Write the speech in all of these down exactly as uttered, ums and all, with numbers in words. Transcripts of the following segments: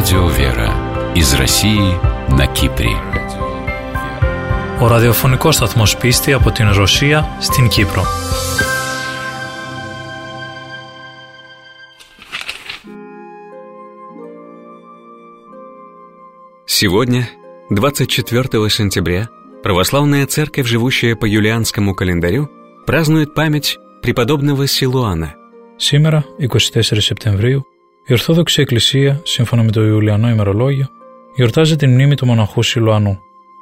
Радио Вера из России на Κύπρη. Ο ραδιοφωνικός σταθμός Πίστη από την Ρωσία στην Κύπρο. Сегодня, двадцать четвёртого сентября, православная церковь, живущая по юлианскому календарю, празднует память преподобного Σιλουάνα. Σήμερα, είκοσι τέσσερις Σεπτεμβρίου, η Ορθόδοξη Εκκλησία, σύμφωνα με το Ιουλιανό ημερολόγιο, γιορτάζει την μνήμη του μοναχού Σιλουανού.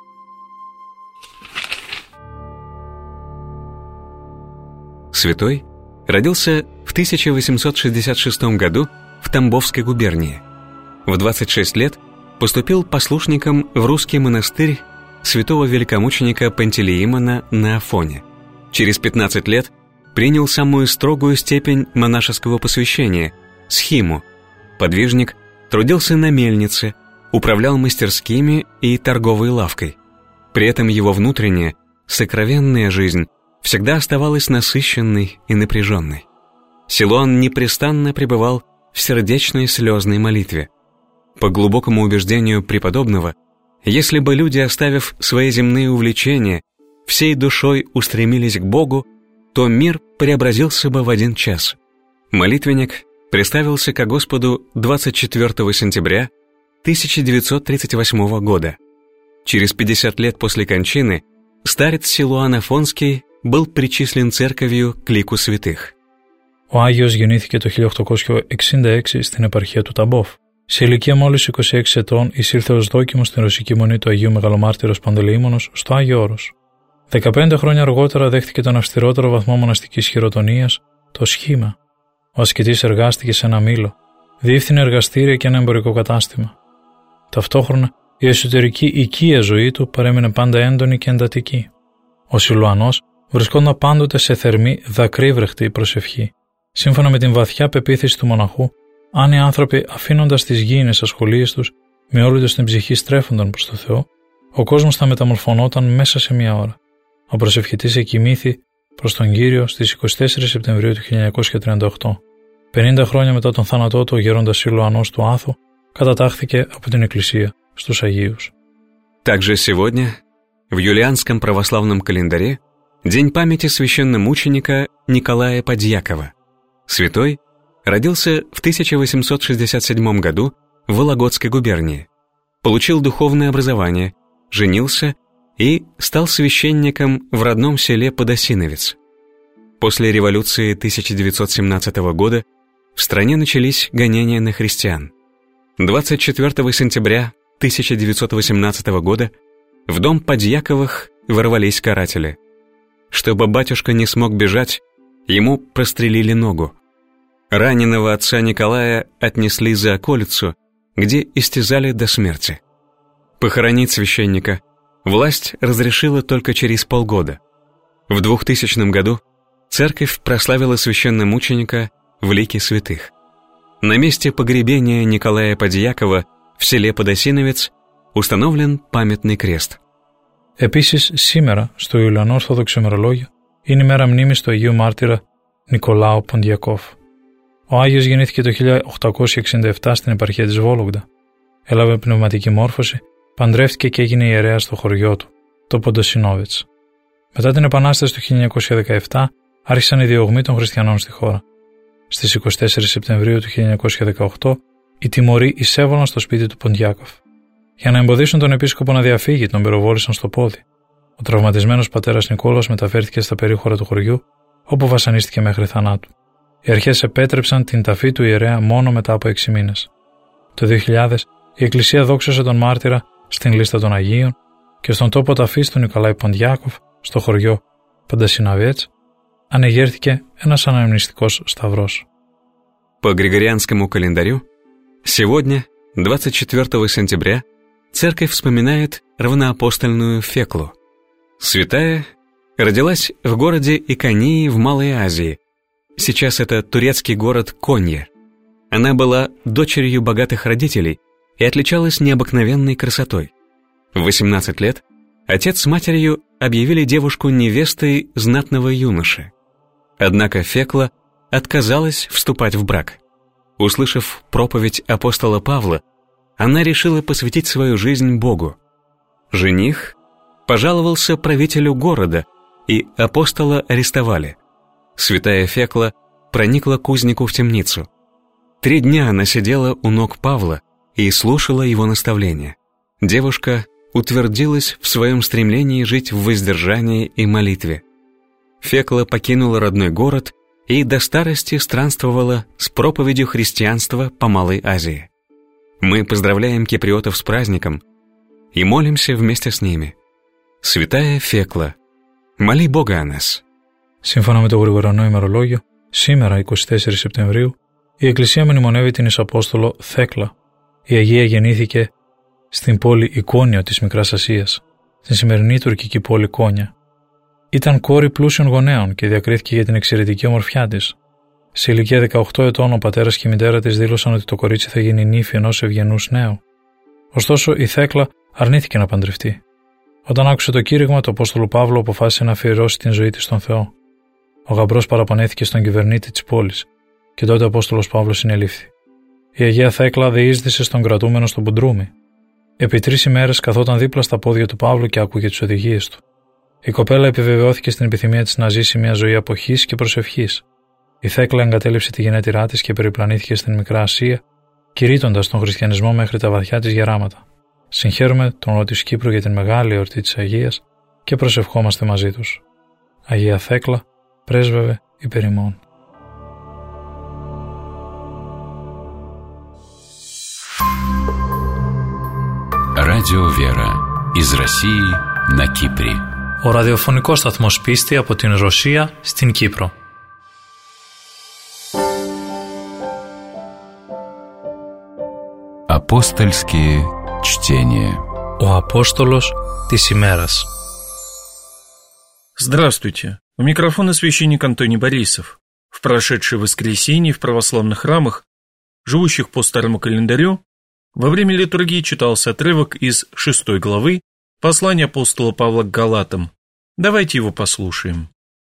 Святой родился в тысяча восемьсот шестьдесят шестом году в Тамбовской губернии. В двадцать шесть лет поступил послушником в русский монастырь святого великомученика Пантелеимона на Афоне. Через пятнадцать лет принял самую строгую степень монашеского посвящения – схиму. Подвижник трудился на мельнице, управлял мастерскими и торговой лавкой. При этом его внутренняя, сокровенная жизнь всегда оставалась насыщенной и напряженной. Силуан непрестанно пребывал в сердечной слезной молитве. По глубокому убеждению преподобного, если бы люди, оставив свои земные увлечения, всей душой устремились к Богу, то мир преобразился бы в один час. Молитвенник представился ко Господу двадцать четвёртого сентября тысяча девятьсот тридцать восьмого года. Через пятьдесят лет после кончины старец Σιλουάν Афонский был причислен церковью к лику святых. Ο Άγιος γεννήθηκε το χίλια οκτακόσια εξήντα έξι στην επαρχία του Ταμπόφ. Σε ηλικία μόλις είκοσι έξι ετών εισήλθε ως δόκιμος στην ρωσική μονή του Αγίου Μεγαλομάρτυρος Παντελεήμονος στο Άγιο Όρος. δεκαπέντε χρόνια αργότερα δέχτηκε τον αυστηρότερο βαθμό μοναστικής χειροτονίας, το σχήμα. Ο ασκητής εργάστηκε σε ένα μήλο, διεύθυνε εργαστήρια και ένα εμπορικό κατάστημα. Ταυτόχρονα, η εσωτερική οικία ζωή του παρέμεινε πάντα έντονη και εντατική. Ο Σιλουανός βρισκόταν πάντοτε σε θερμή, δακρύβρεχτη προσευχή. Σύμφωνα με την βαθιά πεποίθηση του μοναχού, αν οι άνθρωποι, αφήνοντας τις γήινες ασχολίες τους, με όλη τους την ψυχή στρέφονταν προς το Θεό, ο κόσμος θα μεταμορφωνόταν μέσα σε μία ώρα. Ο προσευχητής εκοιμήθη προς τον Κύριο στις είκοσι τέσσερις Σεπτεμβρίου του χίλια εννιακόσια τριάντα οκτώ. πενήντα χρόνια μετά τον θάνατό του, ο γέροντας Σιλουανός του Άθου κατατάχθηκε από την Εκκλησία στους Αγίους. Также сегодня, в юлианском православном календаре, день памяти священномученика Николая Подьякова. Святой родился в тысяча восемьсот шестьдесят седьмом году в Вологодской губернии, получил духовное образование, женился и стал священником в родном селе Подосиновец. После революции тысяча девятьсот семнадцатого года в стране начались гонения на христиан. двадцать четвёртого сентября тысяча девятьсот восемнадцатого года в дом Подьяковых ворвались каратели. Чтобы батюшка не смог бежать, ему прострелили ногу. Раненого отца Николая отнесли за околицу, где истязали до смерти. Похоронить священника власть разрешила только через полгода. В двухтысячном году церковь прославила священномученика в лике святых. На месте погребения Николая Подьякова в селе Подосиновец установлен памятный крест. Επίσης, σήμερα, στο Ιουλιανό Ορθόδοξο ημερολόγιο, είναι η μέρα μνήμης του Αγίου Μάρτυρα Νικολάου Ποντιακόφ. Ο Άγιος γεννήθηκε το χίλια οκτακόσια εξήντα επτά στην επαρχία της Βόλογδα. Έλαβε πνευματική μόρφωση, παντρεύτηκε και έγινε ιερέας στο χωριό του, το Ποντοσινόβετς. Μετά την Επανάσταση του χίλια εννιακόσια δεκαεπτά άρχισαν οι διωγμοί των χριστιανών στη χώρα. Στις είκοσι τέσσερις Σεπτεμβρίου του χίλια εννιακόσια δεκαοκτώ, οι τιμωροί εισέβαλαν στο σπίτι του Ποντιακόφ. Για να εμποδίσουν τον επίσκοπο να διαφύγει, τον πυροβόλησαν στο πόδι. Ο τραυματισμένος πατέρας Νικόλαος μεταφέρθηκε στα περίχωρα του χωριού, όπου βασανίστηκε μέχρι θανάτου. Οι αρχές επέτρεψαν την ταφή του ιερέα μόνο μετά από έξι μήνες. Το δύο χιλιάδες η Εκκλησία δόξασε τον μάρτυρα στην λίστα των Αγίων και στον τόπο ταφής του Νικολάη Ποντιακόφ, στο χωριό Подосиновец, ανεγέρθηκε ένας αναμνηστικός σταυρός. По григорианскому календарю, сегодня, двадцать четвёртого сентября, церковь вспоминает равноапостольную Феклу. Святая родилась в городе Иконии в Малой Азии. Сейчас это турецкий город Конья. Она была дочерью богатых родителей и отличалась необыкновенной красотой. В восемнадцать лет отец с матерью объявили девушку невестой знатного юноши. Однако Фекла отказалась вступать в брак. Услышав проповедь апостола Павла, она решила посвятить свою жизнь Богу. Жених пожаловался правителю города, и апостола арестовали. Святая Фекла проникла к узнику в темницу. Три дня она сидела у ног Павла и слушала его наставления. Девушка утвердилась в своем стремлении жить в воздержании и молитве. Фекла покинула родной город и до старости странствовала с проповедью христианства по Малой Азии. Мы поздравляем киприотов с праздником и молимся вместе с ними. Святая Фекла, моли Бога о нас. Σύμφωνα με το Γρηγορανό ημερολόγιο, σήμερα είκοσι τέσσερις Σεπτεμβρίου, η Εκκλησία μνημονεύει την Ισαπόστολο Θέκλα. Η Αγία γεννήθηκε στην πόλη Εικόνιο της Μικράς Ασίας, στην σημερινή τουρκική πόλη Κόνια. Ήταν κόρη πλούσιων γονέων και διακρίθηκε για την εξαιρετική ομορφιά της. Σε ηλικία δεκαοκτώ ετών, ο πατέρας και η μητέρα της δήλωσαν ότι το κορίτσι θα γίνει νύφη ενός ευγενούς νέου. Ωστόσο, η Θέκλα αρνήθηκε να παντρευτεί. Όταν άκουσε το κήρυγμα του Απόστολου Παύλου, αποφάσισε να αφιερώσει την ζωή της στον Θεό. Ο γαμπρός παραπονέθηκε στον κυβερνήτη της πόλης, και τότε ο Απόστολος Παύλος συνελήφθη. Η Αγία Θέκλα διείσδησε στον κρατούμενο στον Πουντρούμι. Επί τρεις ημέρες καθόταν δίπλα στα πόδια του Παύλου και άκουγε τις οδηγίες του. Η κοπέλα επιβεβαιώθηκε στην επιθυμία της να ζήσει μια ζωή αποχής και προσευχής. Η Θέκλα εγκατέλειψε τη γενέτειρά της και περιπλανήθηκε στην Μικρά Ασία, κηρύττοντας τον χριστιανισμό μέχρι τα βαθιά της γεράματα. Συγχαίρουμε τον λαό της Κύπρου για την μεγάλη εορτή της Αγίας και προσευχόμαστε μαζί τους. Αγία Θέκλα, πρέσβευε υπέρ ημών. Радио Вера из России на Кипре. Ο ραδιοφωνικός σταθμός Πίστη από την Ρωσία στην Κύπρο. Апостольские чтения. Ο Απόστολος της ημέρας. Здравствуйте. У микрофона священник Антоний Борисов. В прошедшее воскресенье в православных храмах, живущих по старому календарю, во время литургии читался отрывок из шестой главы послания апостола Павла к Галатам. Давайте его послушаем.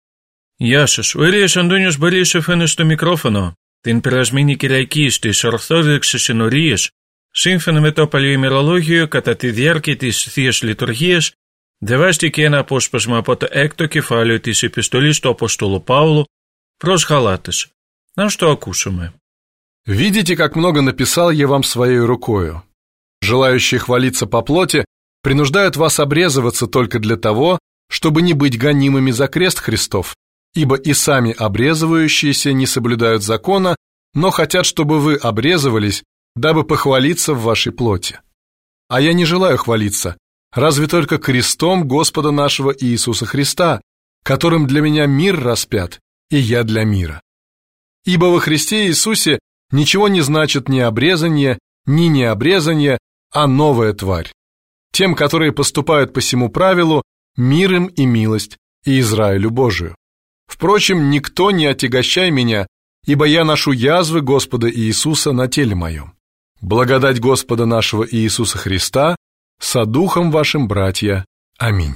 Яшеш, уэреш Антониус Борисов энэшту микрофоно, тин пиражмини кирайкиш, ты шархтозекшеш и нориеш, σύμφωνα με το παλαιοημερολόγιο, κατά τη διάρκεια της Θείας Λειτουργίας, διαβάστηκε ένα απόσπασμα από το έκτο κεφάλαιο της επιστολής του Απόστολου Παύλου προς Γαλάτες. Να το ακούσουμε. «Видите, как много написал я вам своей рукою. Желающие хвалиться по плоти принуждают вас обрезываться только для того, чтобы не быть гонимыми за крест Христов, ибо и сами обрезывающиеся не соблюдают закона, но хотят, чтобы вы обрезывались, дабы похвалиться в вашей плоти. А я не желаю хвалиться, разве только крестом Господа нашего Иисуса Христа, которым для меня мир распят, и я для мира. Ибо во Христе Иисусе ничего не значит ни обрезание, ни необрезание, а новая тварь. Тем, которые поступают по сему правилу, мир им и милость, и Израилю Божию. Впрочем, никто не отягощай меня, ибо я ношу язвы Господа Иисуса на теле моем. Благодать Господа нашего Иисуса Христа со духом вашим, братья. Аминь».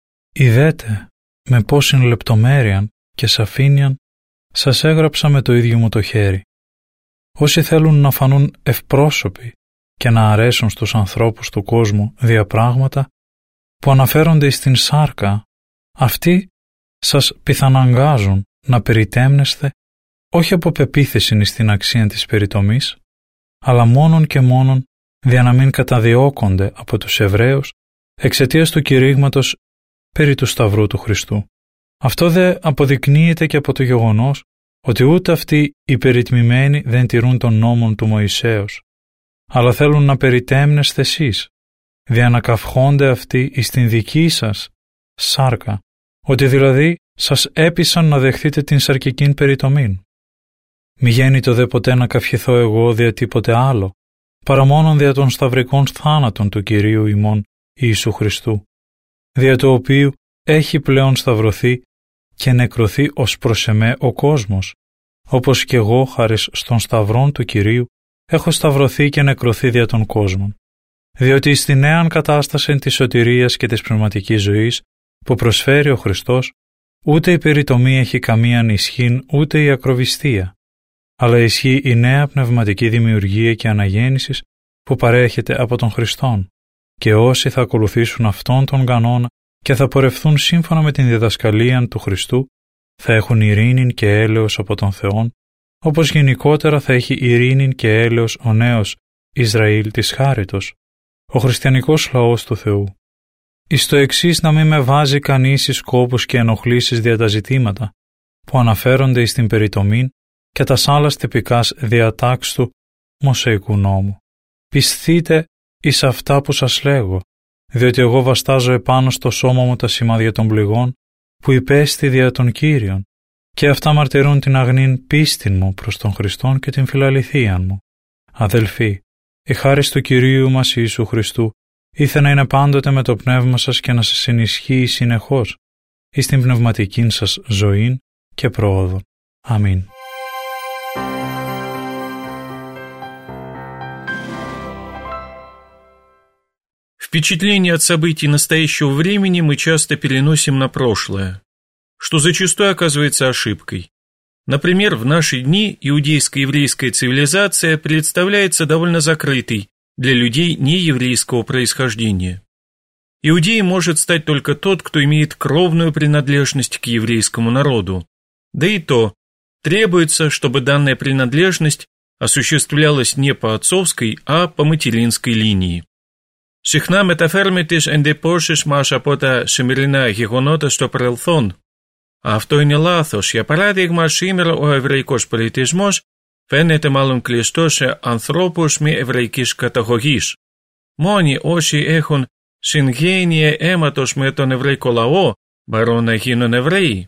Ιδέτε με πόσην λεπτομέρειαν και σαφήνιαν σας έγραψα με το ίδιο μου το χέρι. Όσοι θέλουν να φανούν ευπρόσωποι και να αρέσουν στους ανθρώπους του κόσμου διαπράγματα που αναφέρονται στην σάρκα, αυτοί σας πιθαναγκάζουν να περιτέμνεστε όχι από πεποίθηση στην αξία της περιτομής, αλλά μόνον και μόνον δια να μην καταδιώκονται από τους Εβραίους εξαιτίας του κηρύγματος περί του Σταυρού του Χριστού. Αυτό δε αποδεικνύεται και από το γεγονός ότι ούτε αυτοί οι περιτμημένοι δεν τηρούν τον νόμον του Μωυσέως, αλλά θέλουν να περιτέμνεστε εσείς, δια να καυχόνται αυτοί εις την δική σας σάρκα, ότι δηλαδή σας έπεισαν να δεχθείτε την σαρκικήν περιτομήν. Μη γέννητο δε ποτέ να καυχηθώ εγώ δια τίποτε άλλο, παρά μόνον δια των σταυρικών θάνατων του Κυρίου ημών Ιησού Χριστού, δια το οποίου έχει πλέον σταυρωθεί και νεκρωθεί ως προς εμέ ο κόσμος, όπως και εγώ χάρις στον σταυρόν του Κυρίου έχω σταυρωθεί και νεκρωθεί δια των κόσμων, διότι στην νέαν κατάσταση της σωτηρίας και της πνευματικής ζωής που προσφέρει ο Χριστός, ούτε η περιτομή έχει καμίαν ισχύν ούτε η ακροβιστία, αλλά ισχύει η νέα πνευματική δημιουργία και αναγέννησης που παρέχεται από τον Χριστόν, και όσοι θα ακολουθήσουν αυτόν τον κανόνα και θα πορευθούν σύμφωνα με την διδασκαλία του Χριστού, θα έχουν ειρήνη και έλεος από τον Θεόν, όπως γενικότερα θα έχει ειρήνη και έλεος ο νέος Ισραήλ της χάριτος, ο χριστιανικός λαός του Θεού. Εις το εξής να μην με βάζει κανείς εις σκόπους και ενοχλήσεις δια τα ζητήματα, που αναφέρονται εις την περιτομήν και τας άλλας τυπικάς διατάξ του Μωσαϊκού νόμου. Πισθείτε εις αυτά που σας λέγω, διότι εγώ βαστάζω επάνω στο σώμα μου τα σημάδια των πληγών, που υπέστη δια των Κύριων, και αυτά μαρτυρούν την αγνήν πίστην μου προς τον Χριστόν και την φιλαληθείαν μου. Αδελφοί, η χάρις του Κυρίου μας Ιησού Χριστού ήθε να είναι πάντοτε με το πνεύμα σας και να σας ενισχύει συνεχώς εις την πνευματική σας ζωήν και πρόοδο. Αμήν. Впечатления от событий настоящего времени мы часто переносим на прошлое, что зачастую оказывается ошибкой. Например, в наши дни иудейско-еврейская цивилизация представляется довольно закрытой для людей нееврейского происхождения. Иудеем может стать только тот, кто имеет кровную принадлежность к еврейскому народу. Да и то, требуется, чтобы данная принадлежность осуществлялась не по отцовской, а по материнской линии. Συχνά μεταφέρουμε τις εντυπώσεις μας από τα σημερινά γεγονότα στο παρελθόν. Αυτό είναι λάθος. Για παράδειγμα, σήμερα ο εβραϊκός πολιτισμός φαίνεται μάλλον κλειστός σε ανθρώπους μη εβραϊκής καταγωγής. Μόνοι όσοι έχουν συγγένεια αίματος με τον εβραϊκό λαό μπορούν να γίνουν Εβραίοι.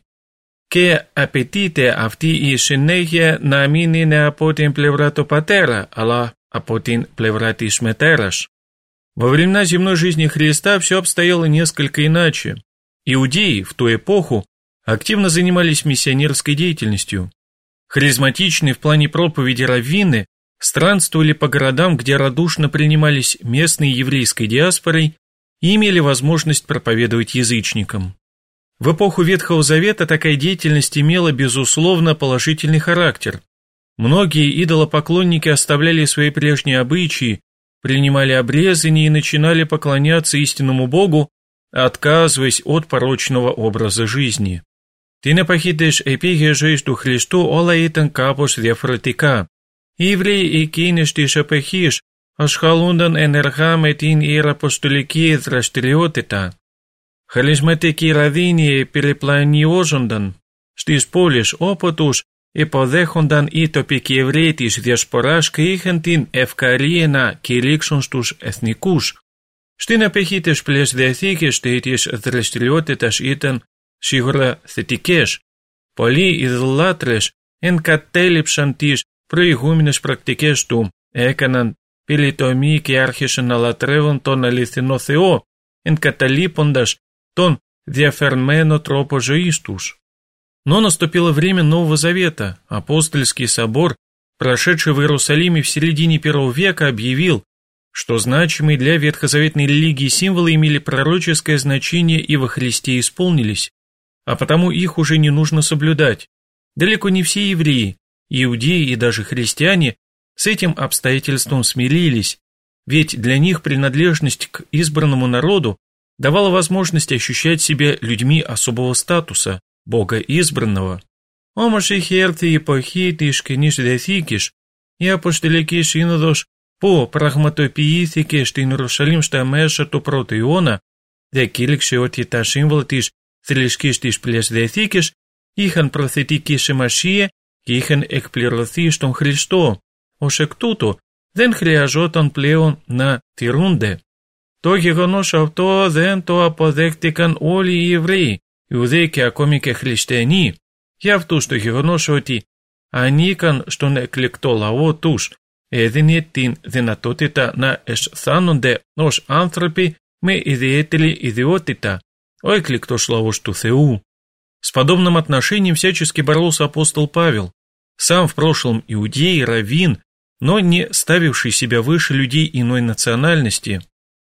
Και απαιτείται αυτή η συνέχεια να μην είναι από την πλευρά του πατέρα, αλλά από την πλευρά της μητέρας. Во времена земной жизни Христа все обстояло несколько иначе. Иудеи в ту эпоху активно занимались миссионерской деятельностью. Харизматичные в плане проповеди раввины странствовали по городам, где радушно принимались местной еврейской диаспорой и имели возможность проповедовать язычникам. В эпоху Ветхого Завета такая деятельность имела, безусловно, положительный характер. Многие идолопоклонники оставляли свои прежние обычаи, принимали обрезание и начинали поклоняться истинному Богу, отказываясь от порочного образа жизни. Την εποχή της επίγειας ζωής του Χριστού όλα ήταν κάπως διαφορετικά. Οι Εβραίοι εκείνης της εποχής ασχολούνταν ενεργά με την ιεραποστολική δραστηριότητα. Χαρισματικοί ραβίνοι περιπλανιόζονταν στις πόλεις όπου τους υποδέχονταν οι τοπικοί Εβραίοι της Διασποράς και είχαν την ευκαιρία να κηρύξουν στους εθνικούς. Στην εποχή της Παλαιάς Διαθήκης τέτοιες δραστηριότητες ήταν σίγουρα θετικές. Πολλοί ειδωλάτρες εγκατέλειψαν τις προηγούμενες πρακτικές του, έκαναν πυλιτομή και άρχισαν να λατρεύουν τον αληθινό Θεό, εγκαταλείποντας τον διαφερμένο τρόπο ζωής τους. Но наступило время Нового Завета. Апостольский собор, прошедший в Иерусалиме в середине первого века, объявил, что значимые для ветхозаветной религии символы имели пророческое значение и во Христе исполнились, а потому их уже не нужно соблюдать. Далеко не все евреи, иудеи и даже христиане с этим обстоятельством смирились, ведь для них принадлежность к избранному народу давала возможность ощущать себя людьми особого статуса, Бога избранного. Όμως είχε έρθει η εποχή της Καινής Διαθήκης, η Αποστολική Σύνοδος που πραγματοποιήθηκε στην Ιερουσαλήμ στα μέσα του πρώτου αιώνα, διακήρυξε ότι τα σύμβολα της θρησκείας της Παλαιάς Διαθήκης είχαν προθετική σημασία και είχαν εκπληρωθεί στον Χριστό. Ως εκ τούτου δεν χρειαζόταν πλέον να τηρούνται. Το γεγονός αυτό δεν το αποδέχτηκαν όλοι οι Εβραίοι, Ιουδαίοι και ακόμη και χριστιανοί. Για αυτούς το γεγονός ότι ανήκαν στον εκλεκτό λαό τους έδινε την δυνατότητα να αισθάνονται ως άνθρωποι με ιδιαίτερη ιδιότητα, ο εκλεκτός λαός του Θεού. С подобным отношением всячески боролся апостол Павел, сам в прошлом иудей, раввин, но не ставивший себя выше людей иной национальности.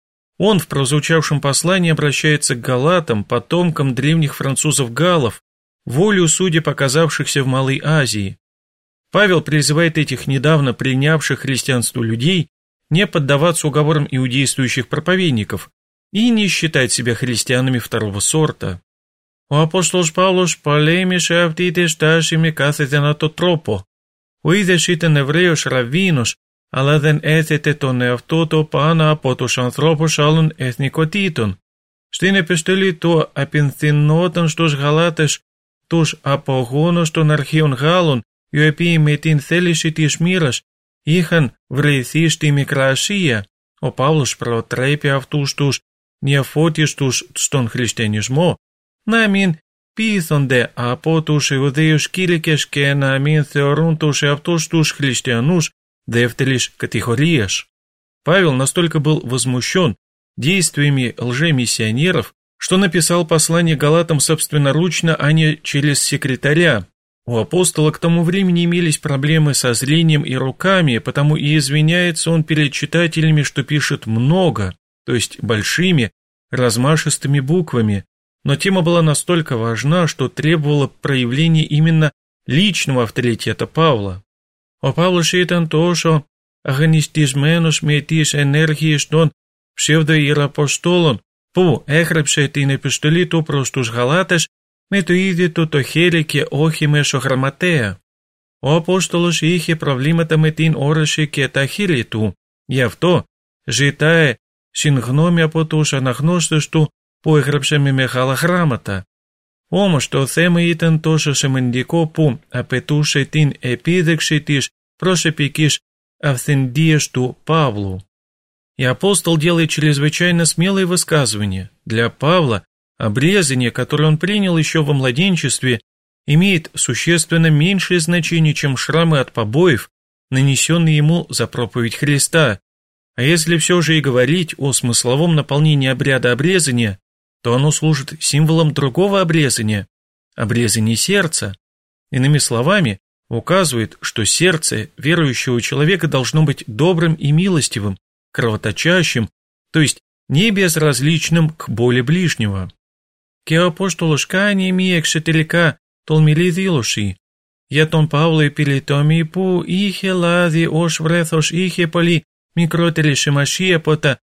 Он в прозвучавшем послании обращается к галатам, потомкам древних французов-галлов, волею судеб оказавшихся в Малой Азии. Павел призывает этих недавно принявших христианство людей не поддаваться уговорам иудействующих проповедников и не считать себя христианами второго сорта. Ο Απόστολος Παύλος πολέμησε αυτή τη στάση με κάθε δυνατό τρόπο. Ο ίδιος ήταν Εβραίος ραββίνος, αλλά δεν έθετε τον εαυτό του πάνω από τους ανθρώπους άλλων εθνικοτήτων. Στην επιστολή του απενθυνόταν στους Γαλάτες τους απογόνους των αρχαίων Γάλλων, οι οποίοι με την θέληση της μοίρας είχαν βρεθεί στη Μικρά Ασία. Ο Παύλος προτρέπει αυτούς τους νεοφώτιστους στον χριστιανισμό να μην πείθονται από τους Ιουδαίους κήρυκες και να μην θεωρούν τους εαυτούς τους христианούς δεύτερης κατηγορίας. Павел настолько был возмущен действиями лжемиссионеров, что написал послание Галатам собственноручно, а не через секретаря. У апостола к тому времени имелись проблемы со зрением и руками, потому и извиняется он перед читателями, что пишет много, то есть большими, размашистыми буквами, но тема была настолько важна, что требовала проявления именно личного авторитета Παύλα. Ο Παύλος ήταν τόσο αγανιστισμένος με τις ενέργειες των ψευδοϊεραποστόλων που έγραψε την επιστολή του προς τους Γαλάτες με το ίδιο του το χέρι και όχι μέσω γραμματέα. Ο Απόστολος είχε προβλήματα με την όραση και τα χείλη του, γι' αυτό ζητάει συγγνώμη από τους αναγνώστες του που έγραψε με μεγάλα γράμματα. Όμως το θέμα ήταν τόσο σημαντικό που απαιτούσε την επίδειξη της προσωπικής αυθεντίας του Павлу. И апостол делает чрезвычайно смелые высказывания. Для Павла обрезание, которое он принял еще во младенчестве, имеет существенно меньшее значение, чем шрамы от побоев, нанесенные ему за проповедь Христа. А если все же и говорить о смысловом наполнении обряда обрезания, то оно служит символом другого обрезания, обрезания сердца. Иными словами, указывает, что сердце верующего человека должно быть добрым и милостивым, кровоточащим, то есть не безразличным к боли ближнего. Και ο Απόστολος κάνει μία εξωτερικά τολμηρή δήλωση. Για τον Παύλο η πυλιτόμη που είχε λάβει ως βρέθος είχε πολύ μικρότερη σημασία από τα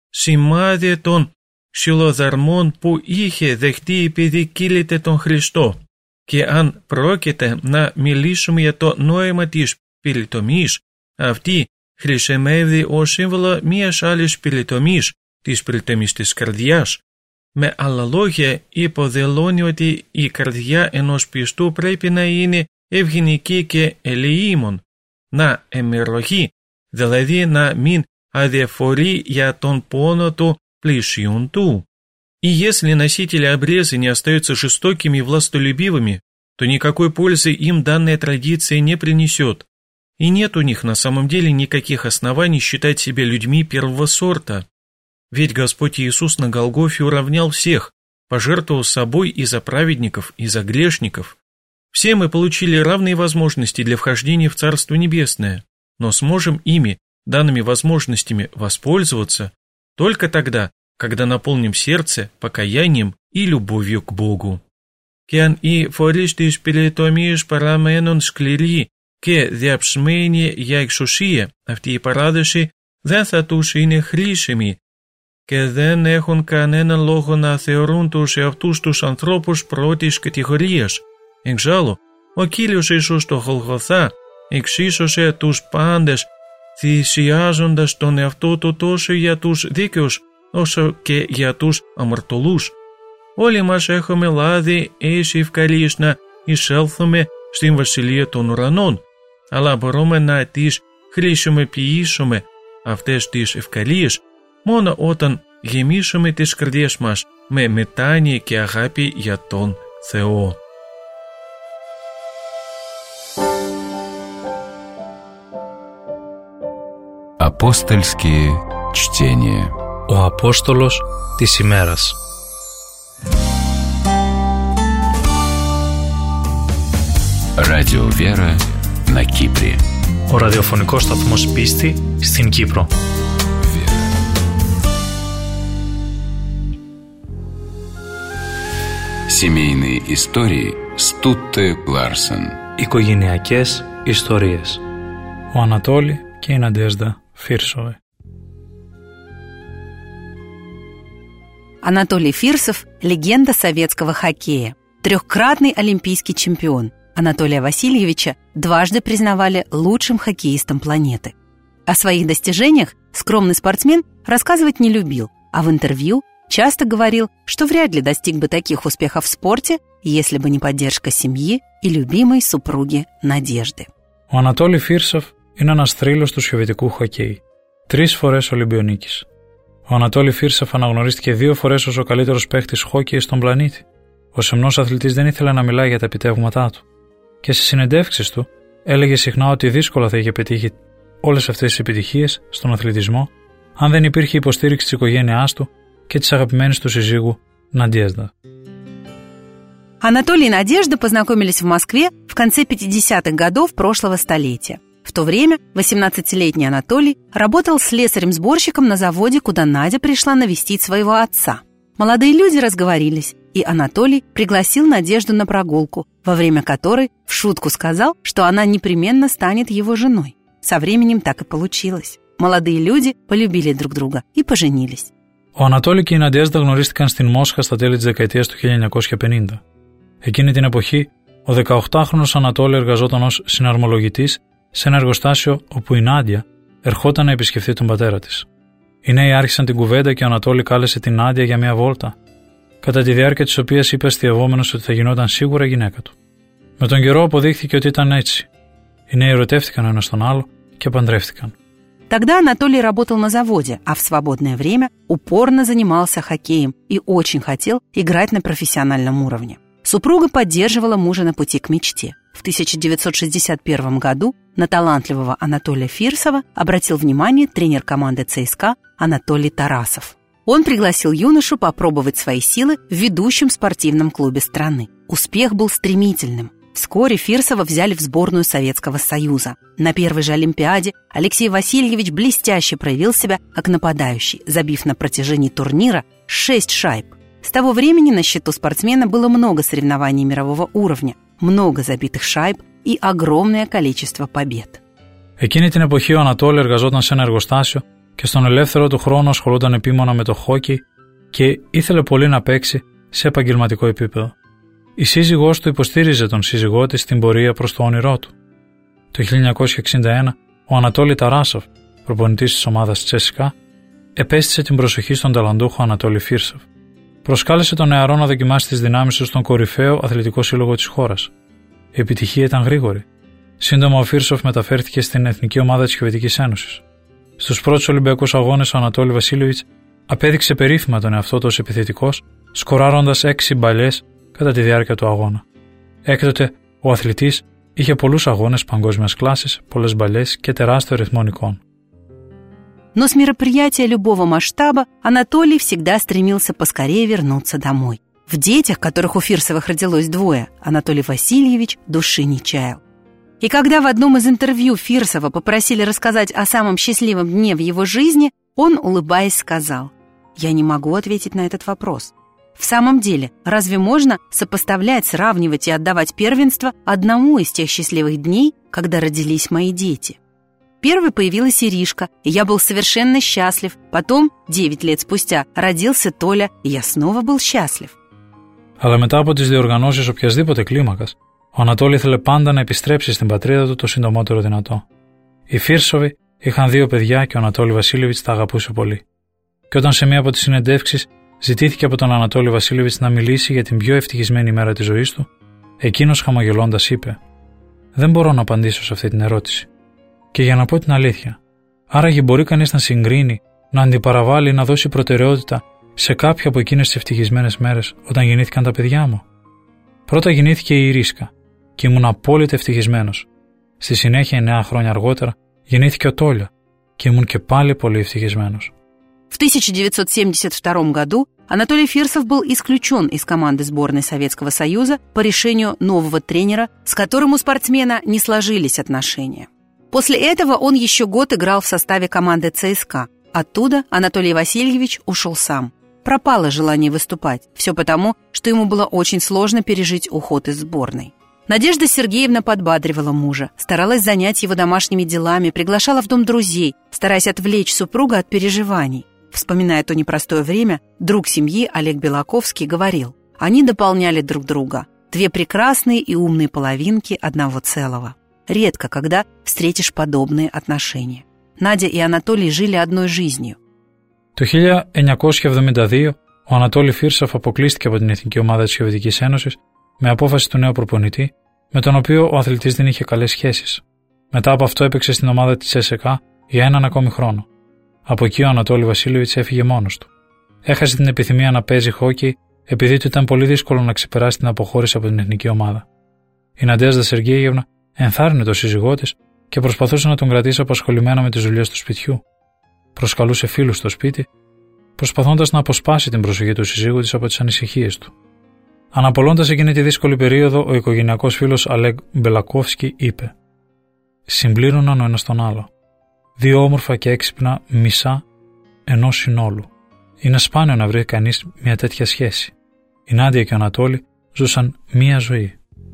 σημάδια των ξυλοδαρμών που είχε δεχτεί επειδή κύληται τον Χριστό. Και αν πρόκειται να μιλήσουμε για το νόημα της πυλιτομής, αυτή χρησιμεύει ως σύμβολο μιας άλλης πυλιτομής, της πυλιτομής της καρδιάς. Με άλλα λόγια, υποδηλώνει ότι η καρδιά ενός πιστού πρέπει να είναι ευγενική και ελεήμων, να εμεροχεί, δηλαδή να μην αδιαφορεί για τον πόνο του πλησίον του. И если носители обрезания остаются жестокими и властолюбивыми, то никакой пользы им данная традиция не принесет, и нет у них на самом деле никаких оснований считать себя людьми первого сорта. Ведь Господь Иисус на Голгофе уравнял всех, пожертвовал собой и за праведников, и за грешников. Все мы получили равные возможности для вхождения в Царство Небесное, но сможем ими, данными возможностями, воспользоваться только тогда, когда наполним сердце покаянием и любовью к Богу. Και αν οι φορείς της πυλιτομής παραμένουν σκληροί και διαψμένοι για εξουσία, αυτή η παράδοση δεν θα τους είναι χρήσιμη και δεν έχουν κανέναν λόγο να θεωρούν τους εαυτούς τους ανθρώπους πρώτης κατηγορίας. Εξάλλου, ο Κύριος Ιησούς στο Γολγοθά εξίσωσε τους πάντες, θυσιάζοντας τον εαυτό του τόσο για τους δίκαιους όσο και για τους αμαρτωλούς. Όλοι μας έχουμε λάβει έτσι ευκαιρίες να εισέλθουμε στην Βασιλεία των Ουρανών, αλλά μπορούμε να τις χρησιμοποιήσουμε αυτές τις ευκαιρίες μόνο όταν γεμίσουμε τις καρδιές μας με μετάνοια και αγάπη για τον Θεό. Апостольские чтения. Ο Απόστολος της ημέρας. Радио Вера на Кипре. Ο ραδιοφωνικός σταθμός Πίστη στην Κύπρο. Семейные истории с Тутте Ларсен. Οικογενειακές ιστορίες. Ο Ανατόλη και η Ναντέζδα Φίρσοβε. Анатолий Фирсов – легенда советского хоккея, трехкратный олимпийский чемпион. Анатолия Васильевича дважды признавали лучшим хоккеистом планеты. О своих достижениях скромный спортсмен рассказывать не любил, а в интервью часто говорил, что вряд ли достиг бы таких успехов в спорте, если бы не поддержка семьи и любимой супруги Надежды. Ο Ανατόλη Φίρσοφ είναι ένας θρύλος του σοβιετικού χοκκέι. Τρεις φορές Ολυμπιονίκης. Ο Ανατόλη Φίρσοφ αναγνωρίστηκε δύο φορές ως ο καλύτερος παίχτης χόκκεϊ στον πλανήτη. Ο σεμνός αθλητής δεν ήθελε να μιλάει για τα επιτεύγματά του. Και στις συνεντεύξεις του έλεγε συχνά ότι δύσκολα θα είχε πετύχει όλες αυτές τις επιτυχίες στον αθλητισμό αν δεν υπήρχε υποστήριξη της οικογένειάς του και της αγαπημένης του συζύγου Надежда. Анатолий и Надежда познакомились в Москве в конце пятидесятых годов прошлого столетия. В то время восемнадцатилетний Анатолий работал слесарем-сборщиком на заводе, куда Надя пришла навестить своего отца. Молодые люди разговорились, и Анатолий пригласил Надежду на прогулку, во время которой в шутку сказал, что она непременно станет его женой. Со временем так и получилось. Молодые люди полюбили друг друга и поженились. Ο Ανατόλη και η Ναντιέζδα γνωρίστηκαν στην Μόσχα στα τέλη της δεκαετίας του χίλια εννιακόσια πενήντα. Εκείνη την εποχή, ο δεκαοκτάχρονος Ανατόλη εργαζόταν ως συναρμολογητής σε ένα εργοστάσιο όπου η Νάντια ερχόταν να επισκεφθεί τον πατέρα της. Οι νέοι άρχισαν την κουβέντα και ο Ανατόλη κάλεσε την Νάντια για μια βόλτα, κατά τη διάρκεια της οποίας είπε αστειευόμενος ότι θα γινόταν сίγουρα γυναίκα του. Με τον καιρό αποδείχθηκε ότι ήταν έτσι. Οι νέοι ερωτεύτηκαν ο ένας τον άλλο και παντρεύτηκαν. Тогда Анатолий работал на заводе, а в свободное время упорно занимался хоккеем и очень хотел играть на профессиональном уровне. Супруга поддерживала мужа на пути к мечте. В тысяча девятьсот шестьдесят первом году на талантливого Анатолия Фирсова обратил внимание тренер команды ЦСКА Анатолий Тарасов. Он пригласил юношу попробовать свои силы в ведущем спортивном клубе страны. Успех был стремительным. Вскоре Фирсова взяли в сборную Советского Союза. На первой же Олимпиаде Алексей Васильевич блестяще проявил себя как нападающий, забив на протяжении турнира шесть шайб. С того времени на счету спортсмена было много соревнований мирового уровня, много забитых шайб и огромное количество побед. Εκείνη την εποχή ο Ανατόλη εργαζόταν σε ένα εργοστάσιο και στον ελεύθερο του χρόνο ασχολούνταν επίμονα με το χόκκι και ήθελε πολύ να παίξει σε επαγγελματικό επίπεδο. Η σύζυγός του υποστήριζε τον σύζυγό της στην πορεία προς το όνειρό του. Το χίλια εννιακόσια εξήντα ένα ο Ανατόλη Ταράσοφ, προπονητής της ομάδας ЦΣΚΑ, επέστησε την προσοχή στον ταλαντούχο Ανατόλη Φίρσοφ. Προσκάλεσε τον νεαρό να δοκιμάσει τις δυνάμεις του στον κορυφαίο αθλητικό σύλλογο της χώρας. Η επιτυχία ήταν γρήγορη. Σύντομα ο Φίρσοφ μεταφέρθηκε στην εθνική ομάδα της Σοβιετικής Ένωσης. Στους πρώτους Ολυμπιακούς Αγώνες ο Ανατόλη Βασίλεβιτς απέδειξε περίφημα τον εαυτό του ως επιθετικός, σκοράροντας έξι μπαλιές κατά τη διάρκεια του αγώνα. Έκτοτε, ο αθλητής είχε πολλούς αγώνες παγκόσμιας κλάσης, πολλές μπαλιές και τεράστιο ρυθμό νικών. Но с мероприятия любого масштаба Анатолий всегда стремился поскорее вернуться домой. В детях, которых у Фирсовых родилось двое, Анатолий Васильевич души не чаял. И когда в одном из интервью Фирсова попросили рассказать о самом счастливом дне в его жизни, он, улыбаясь, сказал: «Я не могу ответить на этот вопрос. В самом деле, разве можно сопоставлять, сравнивать и отдавать первенство одному из тех счастливых дней, когда родились мои дети? Первой появилась Иришка, и я был совершенно счастлив. Потом, девять лет спустя, родился Толя, и я снова был счастлив». Αλλά μετά από τις διοργανώσεις οποιασδήποτε κλίμακας, ο Ανατόλη ήθελε πάντα να επιστρέψει στην πατρίδα του το συντομότερο δυνατό. Οι Φίρσοβοι είχαν δύο παιδιά και ο Ανατόλη Βασίλεβιτς τα αγαπούσε πολύ. Και όταν σε μία από τις συνεντεύξεις ζητήθηκε από τον Ανατόλη Βασίλεβιτς να μιλήσει για την πιο ευτυχισμένη μέρα της ζωής του, εκείνος χαμογελώντας είπε: «Δεν μπορώ να απαντήσω σε αυτή την ερώτηση. Και για να πω την αλήθεια, άραγε μπορεί κανείς να συγκρίνει, να αντιπαραβάλει, να δώσει προτεραιότητα σε κάποια από εκείνες τις ευτυχισμένες μέρες όταν γεννήθηκαν τα παιδιά μου? Πρώτα γεννήθηκε η Ιρίσκα και ήμουν απόλυτα ευτυχισμένος. Στη συνέχεια, εννέα χρόνια αργότερα, γεννήθηκε ο Τόλια και ήμουν και πάλι πολύ ευτυχισμένος». В тысяча девятьсот семьдесят втором году Анатолий Фирсов был исключен из команды сборной Советского Союза по решению нового тренера, с которым у спортсмена не сложились отношения. После этого он еще год играл в составе команды ЦСКА. Оттуда Анатолий Васильевич ушел сам. Пропало желание выступать. Все потому, что ему было очень сложно пережить уход из сборной. Надежда Сергеевна подбадривала мужа, старалась занять его домашними делами, приглашала в дом друзей, стараясь отвлечь супруга от переживаний. Вспоминая то непростое время, друг семьи Олег Белаковский говорил: «Они дополняли друг друга, две прекрасные и умные половинки одного целого. Редко когда встретишь подобные отношения». Надя и Ανατόλη жили одной жизнью. Το χίλια εννιακόσια εβδομήντα δύο, ο Ανατόλη Φίρσοφ αποκλείστηκε από την Εθνική Ομάδα της Σοβιετικής Ένωσης με απόφαση του νέου προπονητή, με τον οποίο ο αθλητής δεν είχε καλές σχέσεις. Μετά από αυτό έπαιξε στην ομάδα της ΣΕΣΚΑ για έναν ακόμη χρόνο. Από εκεί ο Ανατόλη Βασίλεβιτς έφυγε μόνος του. Έχασε την επιθυμία να παίζει χόκκι επειδή του ήταν πολύ δύσκολο να ξεπεράσει την αποχώρηση από την εθνική ομάδα. Η Ναντέζδα Σεργέιεβνα ενθάρρυνε τον σύζυγό της και προσπαθούσε να τον κρατήσει απασχολημένο με τις δουλειές του σπιτιού. Προσκαλούσε φίλους στο σπίτι, προσπαθώντας να αποσπάσει την προσοχή του σύζυγου της από τις ανησυχίες του. Αναπολώντας εκείνη τη δύσκολη περίοδο, ο οικογενειακός φίλος Αλέγ Μπελακόφσκι είπε: «Συμπλήρωναν ο ένας τον άλλο. Δύο όμορφα και έξυπνα μισά ενός συνόλου. Είναι σπάνιο να βρει κανείς μια τέτοια σχέση. Η Νάντια και ο Ανατόλη ζούσαν μία ζωή».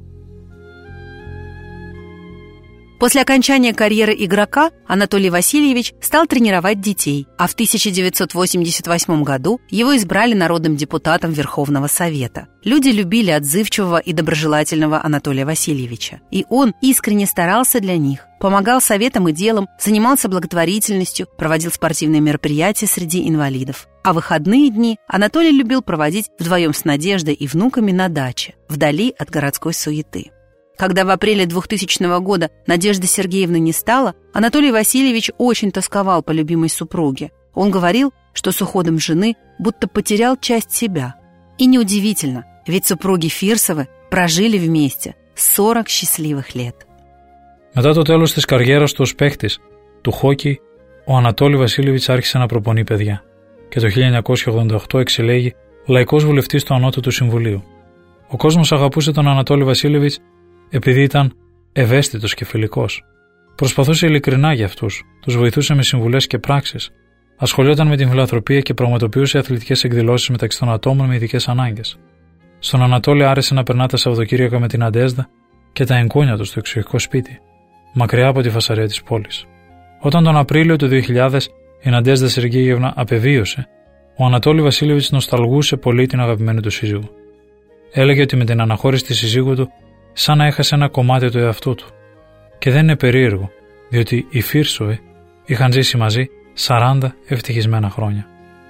После окончания карьеры игрока Анатолий Васильевич стал тренировать детей, а в тысяча девятьсот восемьдесят восьмом году его избрали народным депутатом Верховного Совета. Люди любили отзывчивого и доброжелательного Анатолия Васильевича, и он искренне старался для них, помогал советам и делам, занимался благотворительностью, проводил спортивные мероприятия среди инвалидов. А выходные дни Анатолий любил проводить вдвоем с Надеждой и внуками на даче, вдали от городской суеты. Когда в апреле двухтысячного года Надежды Сергеевны не стало, Анатолий Васильевич очень тосковал по любимой супруге. Он говорил, что с уходом жены будто потерял часть себя. И неудивительно, ведь супруги Фирсовы прожили вместе сорок счастливых лет. Μετά το τέλος της καριέρας του ως παίχτης του χόκκι, ο Ανατόλη Βασίλεβιτς άρχισε να προπονεί παιδιά και το χίλια εννιακόσια ογδόντα οκτώ εξελέγει λαϊκός βουλευτής του Ανώτατου Συμβουλίου. Ο κόσμος αγαπούσε τον Ανατόλη Βασίλεβιτς επειδή ήταν ευαίσθητος και φιλικός. Προσπαθούσε ειλικρινά για αυτούς, τους βοηθούσε με συμβουλές και πράξεις, ασχολιόταν με την φιλανθρωπία και πραγματοποιούσε αθλητικές εκδηλώσεις μεταξύ των ατόμων με ειδικές ανάγκες. Στον Ανατόλη άρεσε να περνά τα Σαββατοκύριακα με την Ναντέζδα και τα εγγόνια του στο εξοχικό σπίτι, μακριά από τη φασαρία της πόλης. Όταν τον Απρίλιο του δύο χιλιάδες η Ναντέζδα Σεργέιεβνα απεβίωσε, ο Ανατόλη Βασίλεβιτς νοσταλγούσε πολύ την αγαπημένη του σύζυγο. Έλεγε ότι με την αναχώρηση της σύζυγου του σαν να έχασε ένα κομμάτι του εαυτού του. Και δεν είναι περίεργο, διότι οι Φίρσοβοι είχαν ζήσει μαζί σαράντα ευτυχισμένα χρόνια.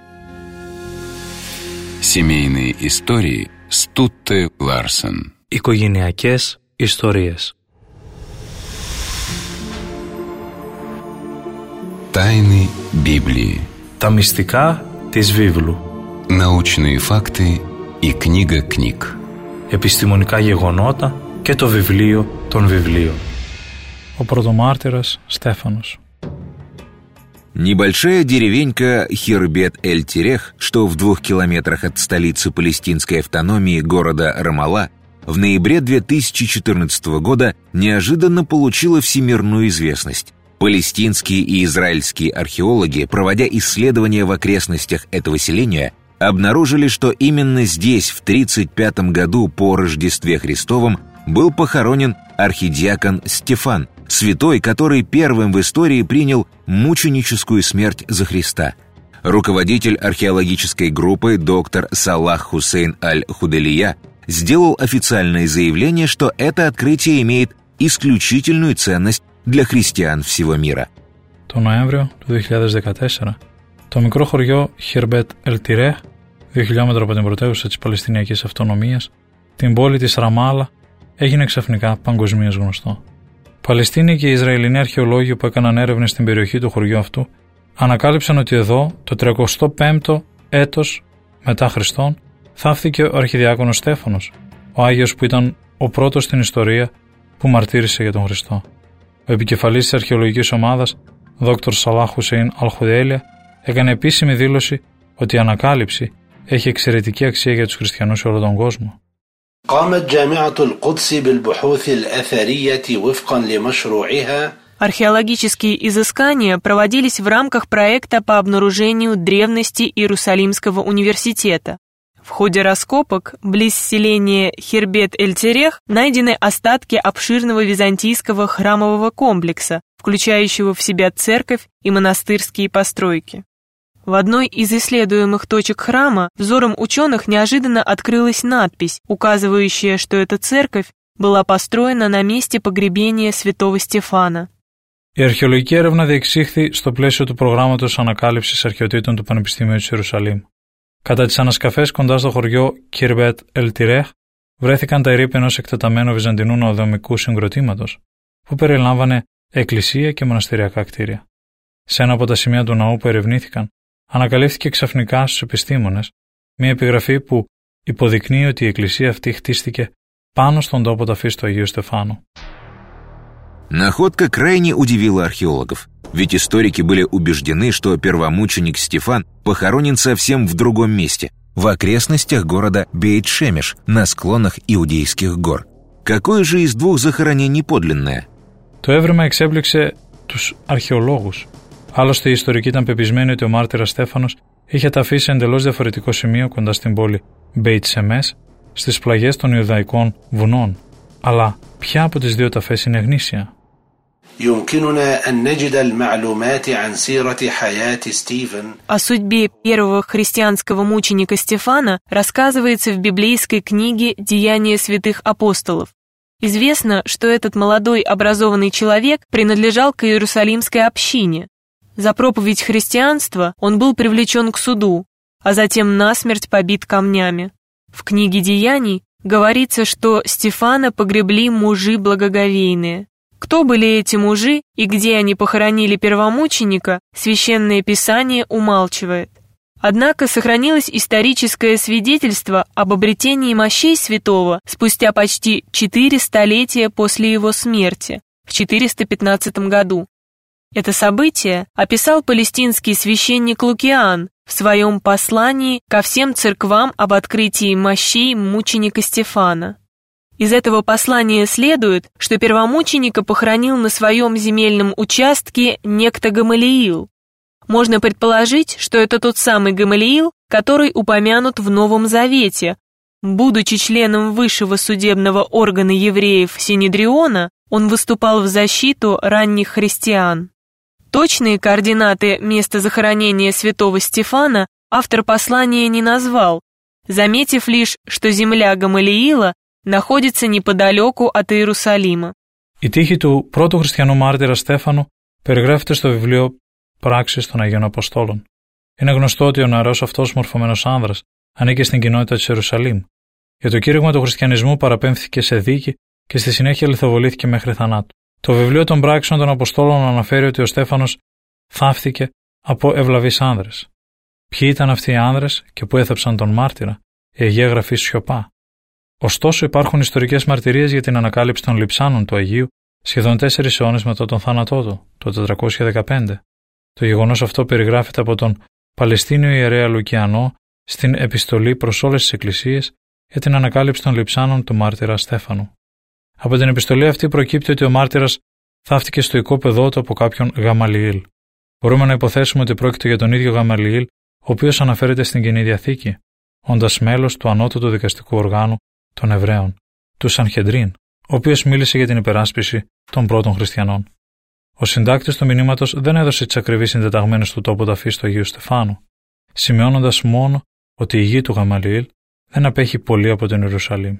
Семейные истории Στούτε Λάρσεν. Οικογενειακές ιστορίες. Тайны Библии. Τα μυστικά της βίβλου. Научные факты и книга книг. Επιστημονικά γεγονότα και το βιβλίο των βιβλίων. Ο πρωτομάρτυρας Στέφανος. Небольшая деревенька Хирбет-эль-Терех, что в двух километрах от столицы палестинской автономии города Рамалла, в ноябре две тысячи четырнадцатого года неожиданно получила всемирную известность. Палестинские и израильские археологи, проводя исследования в окрестностях этого селения, обнаружили, что именно здесь в тридцать пятом году по Рождестве Христовом был похоронен архидиакон Стефан, святой, который первым в истории принял мученическую смерть за Христа. Руководитель археологической группы доктор Салах Хусейн Аль-Худелия сделал официальное заявление, что это открытие имеет исключительную ценность для христиан всего μήρα. Το Νοέμβριο του δύο χιλιάδες δεκατέσσερα, το μικρό χωριό Χιρμπέτ Ελ-Τιρέχ, δύο χιλιόμετρα από την πρωτεύουσα της Παλαιστινιακής Αυτονομίας, την πόλη της Ραμάλα, έγινε ξαφνικά παγκοσμίως γνωστό. Παλαιστίνοι και οι Ισραηλινοί αρχαιολόγοι που έκαναν έρευνες στην περιοχή του χωριού αυτού ανακάλυψαν ότι εδώ, το τριακοστό πέμπτο έτος μετά Χριστόν, θαύθηκε ο αρχιδιάκονος Στέφανος, ο Άγιος που ήταν ο πρώτος στην ιστορία που μαρτύρησε για τον Χριστό. Ο επικεφαλής της αρχαιολογικής ομάδας, δόκτωρ Σαλάχ Χουσέιν Αλ-Χουδέλια, έκανε επίσημη δήλωση ότι η ανακάλυψη έχει εξαιρετική αξία για τους χριστιανούς σε όλο τον κόσμο. قامت جامعة القدس بالبحوث الأثرية وفقا لمشروعها. Археологические изыскания проводились в рамках проекта по обнаружению древности Иерусалимского университета. В ходе раскопок близ селения Хирбет-эль-Терех найдены остатки обширного византийского храмового комплекса, включающего в себя церковь и монастырские постройки. В одной из исследуемых точек храма взором ученых неожиданно открылась надпись, указывающая, что эта церковь была построена на месте погребения святого Στεφάνα. Η αρχαιολογική έρευνα διεξήχθη στο πλαίσιο του προγράμματος ανακάλυψης αρχαιοτήτων του Πανεπιστημίου της Ιερουσαλήμ. Κατά τις ανασκαφές κοντά στο χωριό Χιρμπέτ Ελ Τιρέχ βρέθηκαν τα ερείπη ενός εκτεταμένου βυζαντινού νεοδομικού συγκροτήματος που περιλάμβανε εκκλησία και μοναστηριακά κτίρια. Σε ένα από τα σημεία του ναού που ερευνήθηκαν, ανακαλύφθηκε ξαφνικά στους επιστήμονες μια επιγραφή που υποδεικνύει ότι η εκκλησία αυτή χτίστηκε πάνω στον τόπο ταφής του Αγίου Στεφάνου. Находка крайне удивила археологов, ведь историки были убеждены, что первомученик Стефан похоронен совсем в другом месте, в окрестностях города Бейт-Шемеш, на склонах Иудейских гор. Какое же из двух захоронений подлинное? Το έβρεμα εξέπληξε τους αρχαιολόγους. Άλλωστε, οι ιστορικοί ήταν πεπισμένοι ότι ο μάρτυρας Στέφανος είχε ταφεί σε εντελώς διαφορετικό σημείο κοντά στην πόλη Μπέιτ-Σεμές, στις πλαγιές των Ιουδαϊκών βουνών. Αλλά ποια από τις δύο ταφές είναι γνήσια? О судьбе первого христианского мученика Стефана рассказывается в библейской книге «Деяния святых апостолов». Известно, что этот молодой образованный человек принадлежал к Иерусалимской общине. За проповедь христианства он был привлечен к суду, а затем насмерть побит камнями. В книге «Деяний» говорится, что Стефана погребли мужи благоговейные. Кто были эти мужи и где они похоронили первомученика, Священное Писание умалчивает. Однако сохранилось историческое свидетельство об обретении мощей святого спустя почти четыре столетия после его смерти, в четыреста пятнадцатом году. Это событие описал палестинский священник Лукиан в своем послании ко всем церквам об открытии мощей мученика Стефана. Из этого послания следует, что первомученика похоронил на своем земельном участке некто Гамалиил. Можно предположить, что это тот самый Гамалиил, который упомянут в Новом Завете. Будучи членом высшего судебного органа евреев Синедриона, он выступал в защиту ранних христиан. Точные координаты места захоронения святого Стефана автор послания не назвал, заметив лишь, что земля Гамалиила находится неподалеку от Иерусалима. Η τύχη του πρώτου χριστιανού μάρτυρα Στέφανου περιγράφεται στο βιβλίο Πράξεις των Αγίων Αποστόλων. Είναι γνωστό ότι ο νεαρός αυτός μορφωμένος άνδρας ανήκε στην κοινότητα της Ιερουσαλήμ. Για το κήρυγμα του χριστιανισμού παραπέμφθηκε σε δίκη και στη συνέχεια λιθοβολήθηκε μέχρι θανάτου. Το βιβλίο των Πράξεων των Αποστόλων αναφέρει ότι ο Στέφανος θαύτηκε από ευλαβείς άνδρες. Ποιοι ήταν αυτοί οι άνδρες και πού έθαψαν τον μάρτυρα, η Αγία Γραφή σιωπά. Ωστόσο, υπάρχουν ιστορικές μαρτυρίες για την ανακάλυψη των λειψάνων του Αγίου σχεδόν τέσσερις αιώνες μετά τον θάνατό του, το τετρακόσια δεκαπέντε. Το γεγονός αυτό περιγράφεται από τον Παλαιστίνιο ιερέα Λουκιανό στην επιστολή προς όλες τις εκκλησίες για την ανακάλυψη των λειψάνων του μάρτυρα Στέφανου. Από την επιστολή αυτή προκύπτει ότι ο μάρτυρας θαύτηκε στο οικόπεδό του από κάποιον Γαμαλιήλ. Μπορούμε να υποθέσουμε ότι πρόκειται για τον ίδιο Γαμαλιήλ, ο οποίος αναφέρεται στην Καινή Διαθήκη, όντας μέλος του ανώτατου δικαστικού οργάνου των Εβραίων, του Σανχεντρίν, ο οποίος μίλησε για την υπεράσπιση των πρώτων χριστιανών. Ο συντάκτης του μηνύματος δεν έδωσε τις ακριβείς συντεταγμένες του τόπου ταφής του Αγίου Στεφάνου, σημειώνοντας μόνο ότι η γη του Γαμαλιήλ δεν απέχει πολύ από την Ιερουσαλήμ.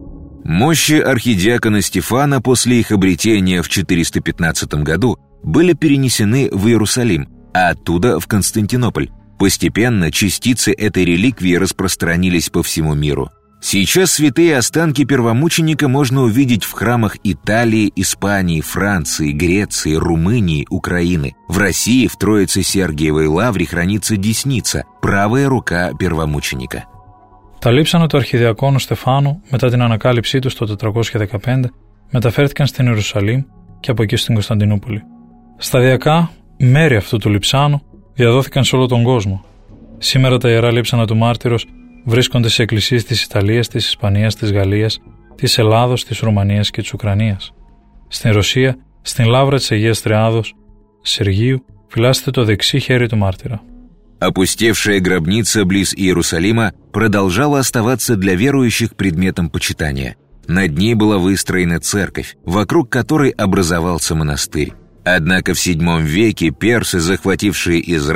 Мощи архидиакона Стефана после их обретения в четыреста пятнадцатом году были перенесены в Иерусалим, а оттуда в Константинополь. Постепенно частицы этой реликвии распространились по всему миру. Сейчас святые останки первомученика можно увидеть в храмах Италии, Испании, Франции, Греции, Румынии, Украины. В России в Троице-Сергиевой лавре хранится десница, правая рука первомученика. Τα λείψανα του αρχιδιακόνου Στεφάνου, μετά την ανακάλυψή του το τετρακόσια δεκαπέντε, μεταφέρθηκαν στην Ιερουσαλήμ και από εκεί στην Κωνσταντινούπολη. Σταδιακά, μέρη αυτού του λειψάνου διαδόθηκαν σε όλο τον κόσμο. Σήμερα τα ιερά λείψανα του μάρτυρος βρίσκονται σε εκκλησίες της Ιταλίας, της Ισπανίας, της Γαλλίας, της Ελλάδος, της Ρουμανίας και της Ουκρανίας. Στην Ρωσία, στην λάβρα της Αγίας Τριάδος, Σεργίου, φυλάσσεται το δεξί χέρι του μάρτυρα. Опустевшая гробница близ Иерусалима продолжала оставаться для верующих предметом почитания. Над ней была выстроена церковь, вокруг которой образовался монастырь. Однако в седьмом веке персы, захватившие Израиль,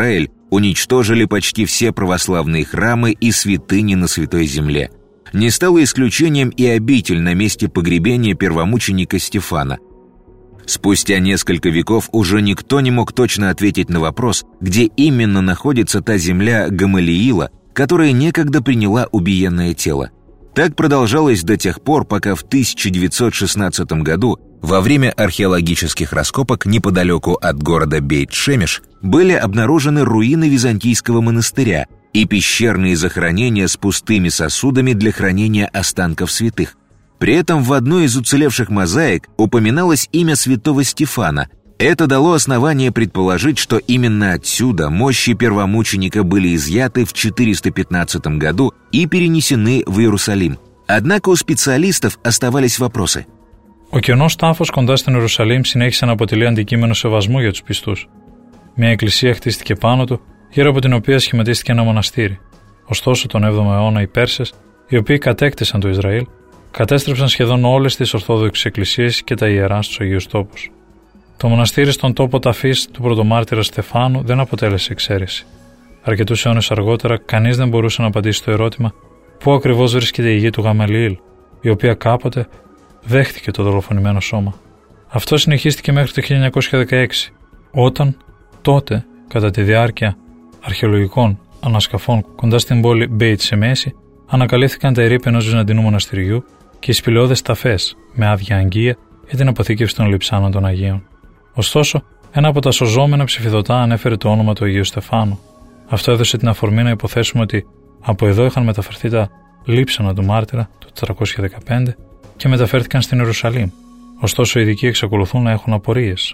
уничтожили почти все православные храмы и святыни на Святой Земле. Не стало исключением и обитель на месте погребения первомученика Стефана. Спустя несколько веков уже никто не мог точно ответить на вопрос, где именно находится та земля Гамалиила, которая некогда приняла убиенное тело. Так продолжалось до тех пор, пока в тысяча девятьсот шестнадцатом году во время археологических раскопок неподалеку от города Бейт-Шемеш были обнаружены руины византийского монастыря и пещерные захоронения с пустыми сосудами для хранения останков святых. При этом в одной из уцелевших мозаик упоминалось имя святого Стефана. Это дало основание предположить, что именно отсюда мощи первомученика были изъяты в четыреста пятнадцатом году и перенесены в Иерусалим. Однако у специалистов оставались вопросы. Ο κενός τάφος κοντά στην Ιερουσαλήμ συνέχισε να αποτελεί αντικείμενο σεβασμού για τους πιστούς. Μια εκκλησία χτίστηκε πάνω του, γύρω από την οποία σχηματίστηκε ένα μοναστήρι. Ωστόσο, τον έβδομο αιώνα οι Πέρσες, οι οποίοι κατέκτησαν το Ισραήλ, κατέστρεψαν σχεδόν όλες τις Ορθόδοξες εκκλησίες και τα ιερά στους Αγίους Τόπους. Το μοναστήρι στον τόπο ταφής του πρωτομάρτυρα Στεφάνου δεν αποτέλεσε εξαίρεση. Αρκετούς αιώνες αργότερα, κανείς δεν μπορούσε να απαντήσει το ερώτημα πού ακριβώς βρίσκεται η γη του Γαμαλιήλ, η οποία κάποτε δέχτηκε το δολοφονημένο σώμα. Αυτό συνεχίστηκε μέχρι το χίλια εννιακόσια δεκαέξι, όταν τότε, κατά τη διάρκεια αρχαιολογικών ανασκαφών κοντά στην πόλη Μπέιτ Σεμέση, ανακαλύφθηκαν τα ερείπη ενός βυζαντινού μοναστηριού και οι σπηλαιώδες ταφές με άδεια αγγεία για την αποθήκευση των λειψάνων των Αγίων. Ωστόσο, ένα από τα σωζόμενα ψηφιδωτά ανέφερε το όνομα του Αγίου Στεφάνου. Αυτό έδωσε την αφορμή να υποθέσουμε ότι από εδώ είχαν μεταφερθεί τα λείψανα του μάρτυρα το τετρακόσια δεκαπέντε και μεταφέρθηκαν στην Ιερουσαλήμ. Ωστόσο, οι ειδικοί εξακολουθούν να έχουν απορίες.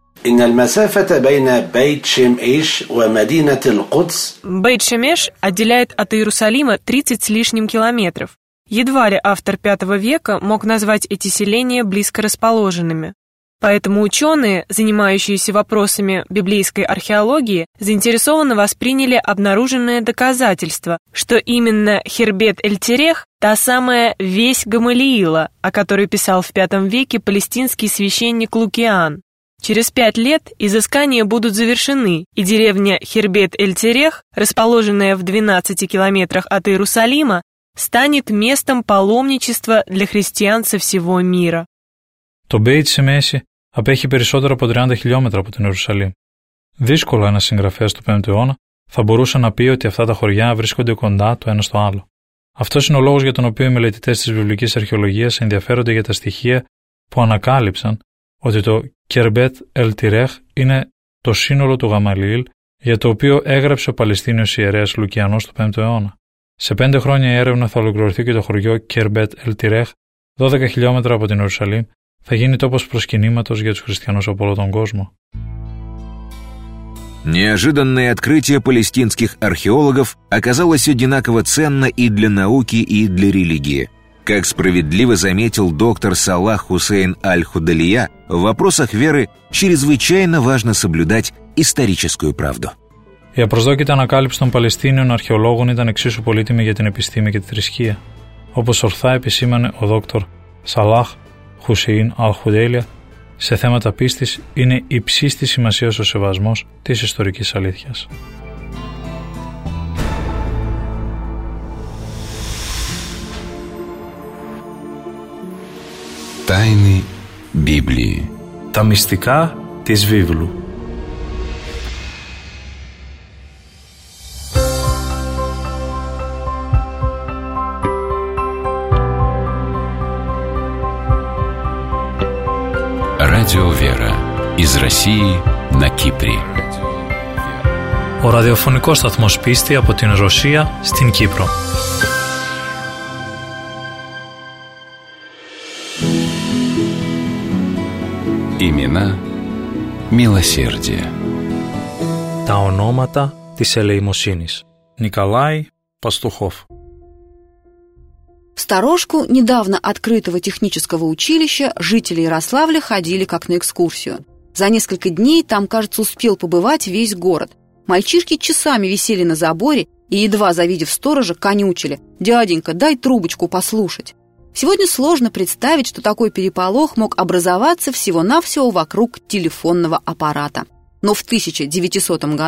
Бейт-Шемеш отделяет от Иерусалима тридцать с лишним километров. Едва ли автор пятого века мог назвать эти селения близко расположенными. Поэтому ученые, занимающиеся вопросами библейской археологии, заинтересованно восприняли обнаруженное доказательство, что именно Хербет-эль-Терех – та самая весь Гамалиила, о которой писал в пятом веке палестинский священник Лукиан. Через пять лет изыскания будут завершены, и деревня Хербет-эль-Терех, расположенная в двенадцати километрах от Иерусалима, станет местом паломничества для христиан со всего мира. Το Μπέιτ Σεμέση απέχει περισσότερο από τριάντα χιλιόμετρα από την Ιερουσαλήμ. Δύσκολα ένας συγγραφέας του πέμπτου αιώνα θα μπορούσε να πει ότι αυτά τα χωριά βρίσκονται κοντά το ένα στο άλλο. Αυτός είναι ο λόγος για τον οποίο οι μελετητές της βιβλικής αρχαιολογίας ενδιαφέρονται για τα στοιχεία που ανακάλυψαν ότι το Κερμπέτ Ελ Τιρέχ είναι το σύνολο του Γαμαλιήλ για το οποίο έγραψε ο Παλαιστίνιος ιερέας Λουκιανός του πέμπτου αιώνα. Σε πέντε χρόνια η έρευνα θα ολοκληρωθεί και το χωριό Κερμπέτ Ελ Τιρέχ, δώδεκα χιλιόμετρα από την Ιερουσαλήμ, θα γίνει τόπος προσκυνήματος για τους χριστιανούς από όλο τον κόσμο. Неожиданное открытие палестинских археологов оказалось одинаково ценно и для науки, и для религии. Как справедливо заметил доктор Салах Хусейн Аль-Худалия, в вопросах веры чрезвычайно важно соблюдать историческую правду. Η απροσδόκητη ανακάλυψη των Παλαιστίνιων αρχαιολόγων ήταν εξίσου πολύτιμη για την επιστήμη και τη θρησκεία. Όπως ορθά επισήμανε ο δόκτωρ Σαλάχ Χουσέιν Αλ-Χουδέλια, σε θέματα πίστης είναι υψής της σημασίας ο σεβασμός της ιστορικής αλήθειας. Τάινη Біблії. Τα μυστικά της βίβλου. Радио Вера. Из России на Кипре. Ο ραδιοφωνικός σταθμός πίστη από την Ρωσία στην Κύπρο. Имена милосердия. Τα ονόματα της ελεημοσύνης. Николай Пастухов. В сторожку недавно открытого технического училища жители Ярославля ходили как на экскурсию. За несколько дней там, кажется, успел побывать весь город. Мальчишки часами висели на заборе и, едва завидев сторожа, конючили: «Дяденька, дай трубочку послушать». Сегодня сложно представить, что такой переполох мог образоваться всего-навсего вокруг телефонного аппарата. Но в тысяча девятисотом году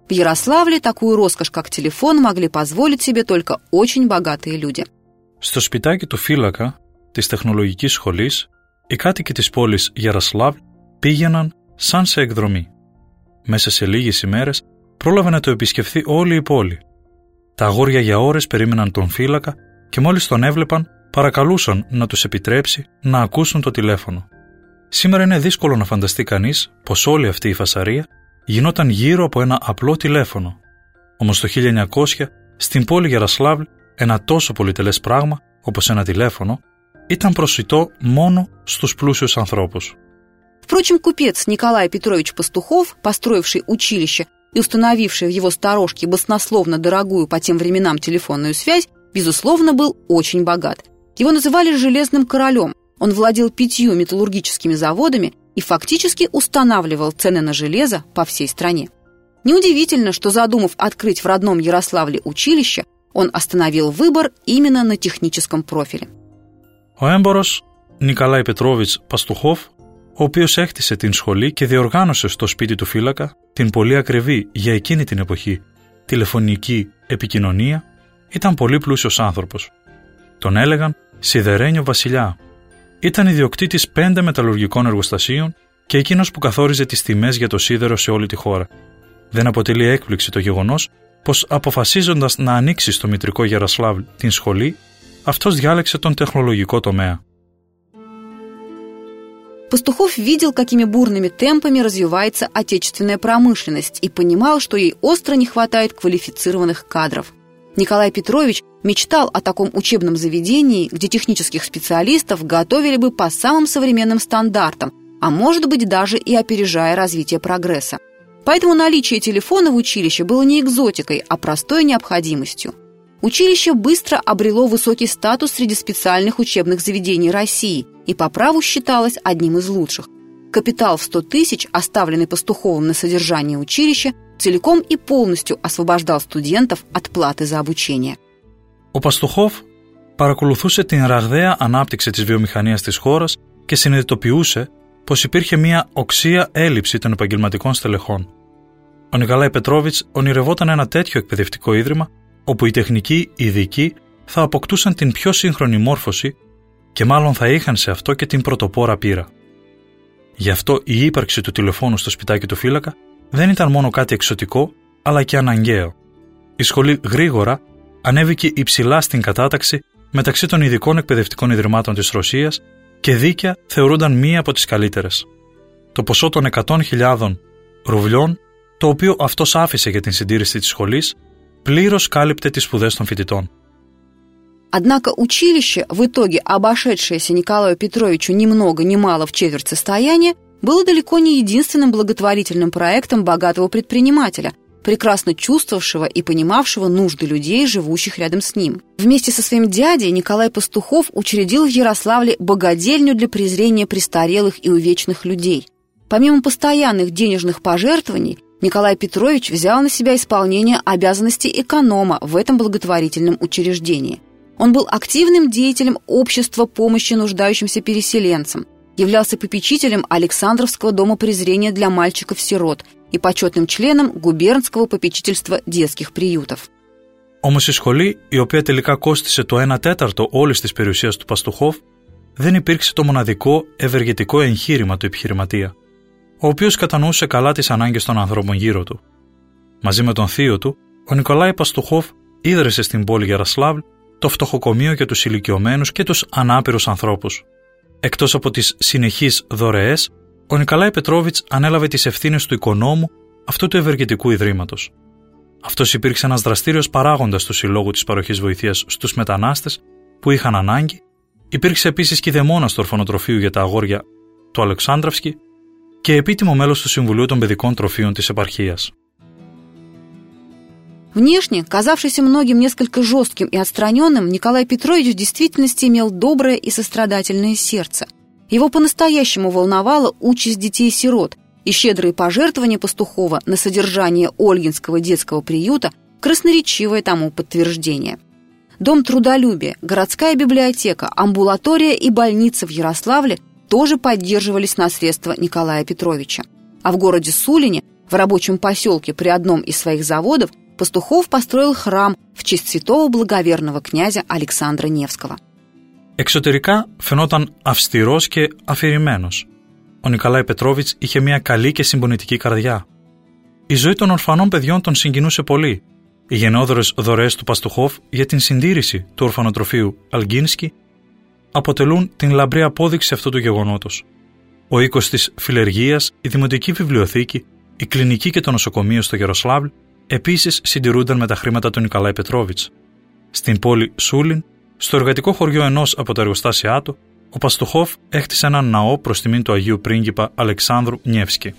В Ярославле такую роскошь, как телефон, могли позволить себе только очень богатые люди. Στο σπιτάκι του φύλακα της τεχνολογικής σχολής, οι κάτοικοι της πόλης Γιαροσλάβλ πήγαιναν σαν σε εκδρομή. Μέσα σε λίγες ημέρες πρόλαβε να το επισκεφθεί όλη η πόλη. Τα αγόρια για ώρες περίμεναν τον φύλακα και μόλις τον έβλεπαν παρακαλούσαν να τους επιτρέψει να ακούσουν το τηλέφωνο. Σήμερα είναι δύσκολο να φανταστεί κανείς πως όλη αυτή η φασαρία γινόταν γύρω από ένα απλό τηλέφωνο. Όμως το χίλια εννιακόσια στην πόλη Γιαροσλάβλ ένα τόσο πολυτελές πράγμα όπως ένα τηλέφωνο ήταν προσιτό μόνο στους πλούσιους ανθρώπους. Впрочем, купец Николай Петрович Пастухов, построивший училище и установивший в его сторожке баснословно дорогую по тем временам телефонную связь, безусловно, был очень богат. Его называли «железным королем». Он владел пятью металлургическими заводами и фактически устанавливал цены на железо по всей стране. Неудивительно, что, задумав открыть в родном Ярославле училище, он остановил выбор именно на техническом профиле. Ο έμπορος Νικολάη Πετρόβιτς Παστουχόφ, ο οποίος έκτισε την σχολή και διοργάνωσε στο σπίτι του φύλακα την πολύ ακριβή για εκείνη την εποχή τηλεφωνική επικοινωνία, ήταν πολύ πλούσιος άνθρωπος. Τον έλεγαν Σιδερένιο Βασιλιά. Ήταν ιδιοκτήτης πέντε μεταλλουργικών εργοστασίων και εκείνος που καθόριζε τις τιμές για το σίδερο σε όλη τη χώρα. Δεν αποτελεί έκπληξη το γεγονός πως αποφασίζοντας να ανοίξει στο μητρικό Γιαροσλάβλ την σχολή, αυτός διάλεξε τον τεχνολογικό τομέα. Пастухов видел, какими бурными темпами развивается отечественная промышленность, и понимал, что ей остро не хватает квалифицированных кадров. Николай Петрович мечтал о таком учебном заведении, где технических специалистов готовили бы по самым современным стандартам, а может быть даже и опережая развитие прогресса. Поэтому наличие телефона в училище было не экзотикой, а простой необходимостью. Училище быстро обрело высокий статус среди специальных учебных заведений России и по праву считалось одним из лучших. Капитал в сто тысяч, оставленный Пастуховым на содержание училища, целиком и полностью освобождал студентов от платы за обучение. Ο Παστουχόφ παρακολουθούσε την ραγδαία ανάπτυξη της βιομηχανίας της χώρας και συνειδητοποιούσε πως υπήρχε μια οξεία έλλειψη των επαγγελματικών στελεχών. Ο Νικολάη Πετρόβιτς ονειρευόταν ένα τέτοιο εκπαιδευτικό ίδρυμα όπου οι τεχνικοί ειδικοί θα αποκτούσαν την πιο σύγχρονη μόρφωση και μάλλον θα είχαν σε αυτό και την πρωτοπόρα πείρα. Γι' αυτό η ύπαρξη του τηλεφώνου στο σπιτάκι του φύλακα δεν ήταν μόνο κάτι εξωτικό, αλλά και αναγκαίο. Η σχολή γρήγορα ανέβηκε υψηλά στην κατάταξη μεταξύ των ειδικών εκπαιδευτικών ιδρυμάτων της Ρωσίας και δίκαια θεωρούνταν μία από τις καλύτερες. Το ποσό των εκατό χιλιάδων ρουβλιών, το οποίο αυτός άφησε για την συντήρηση της σχολής, πλήρως κάλυπτε τις σπουδές των φοιτητών. Однако училище, в итоге обошедшееся Николаю Петровичу ни много ни мало в четверть состояния, было далеко не единственным благотворительным проектом богатого предпринимателя, прекрасно чувствовавшего и понимавшего нужды людей, живущих рядом с ним. Вместе со своим дядей Николай Пастухов учредил в Ярославле богадельню для презрения престарелых и увечных людей. Помимо постоянных денежных пожертвований, Николай Петрович взял на себя исполнение обязанностей эконома в этом благотворительном учреждении. Он был активным деятелем общества помощи нуждающимся переселенцам, являлся попечителем Александровского дома презрения для мальчиков-сирот и почетным членом губернского попечительства детских приютов. Όμως η σχολή, η οποία τελικά κόστισε το ένα τέταρτο όλης της περιουσίας του Παστουχόφ, δεν υπήρξε το μοναδικό ευεργετικό εγχείρημα του επιχειρηματία, ο οποίος κατανοούσε καλά τις ανάγκες των ανθρώπων γύρω του. Μαζί με τον θείο του, ο Νικολάη Παστουχόφ ίδρυσε στην πόλη Γιαροσλάβλ το φτωχοκομείο για τους ηλικιωμένους και τους ανάπηρους ανθρώπους. Εκτός από τις συνεχείς δωρεές, ο Νικολάη Πετρόβιτς ανέλαβε τις ευθύνες του οικονόμου αυτού του ευεργετικού ιδρύματος. Αυτός υπήρξε ένας δραστήριος παράγοντας του Συλλόγου της Παροχής Βοηθείας στους μετανάστες που είχαν ανάγκη, υπήρξε επίσης κηδεμόνας του ορφανοτροφείου για τα αγόρια του Αλεξάνδραυσκη και επίτιμο μέλος του Συμβουλίου των Παιδικών Τροφίων της επαρχίας. Внешне, казавшийся многим несколько жестким и отстраненным, Николай Петрович в действительности имел доброе и сострадательное сердце. Его по-настоящему волновала участь детей-сирот, и щедрые пожертвования Пастухова на содержание Ольгинского детского приюта – красноречивое тому подтверждение. Дом трудолюбия, городская библиотека, амбулатория и больница в Ярославле тоже поддерживались на средства Николая Петровича. А в городе Сулине в В рабочем поселке при одном из своих заводов Пастухов построил храм в честь святого благоверного κνязя Αλεξάνδρα Νεύского. Εξωτερικά φαινόταν αυστηρός και αφηρημένος. Ο Νικολάη Πετρόβιτς είχε μια καλή και συμπονητική καρδιά. Η ζωή των ορφανών παιδιών τον συγκινούσε πολύ. Οι γενναιόδωρες δωρεές του Παστουχόφ για την συντήρηση του ορφανοτροφείου Αλγκίνσκι αποτελούν την λαμπρή απόδειξη αυτού του γεγονότος. Ο οίκος της Φιλεργίας, η Δημοτική Βιβλιοθήκη, η Κλινική και το νοσοκομείο στο Γεροσλάβλ επίσης συντηρούνταν με τα χρήματα του Νικολάη Πετρόβιτς. Στην πόλη Σούλιν, στο εργατικό χωριό ενός από τα εργοστάσια του, ο Παστουχόφ έχτισε έναν ναό προς τιμήν του Αγίου Πρίγκιπα Αλεξάνδρου Νεύσκη.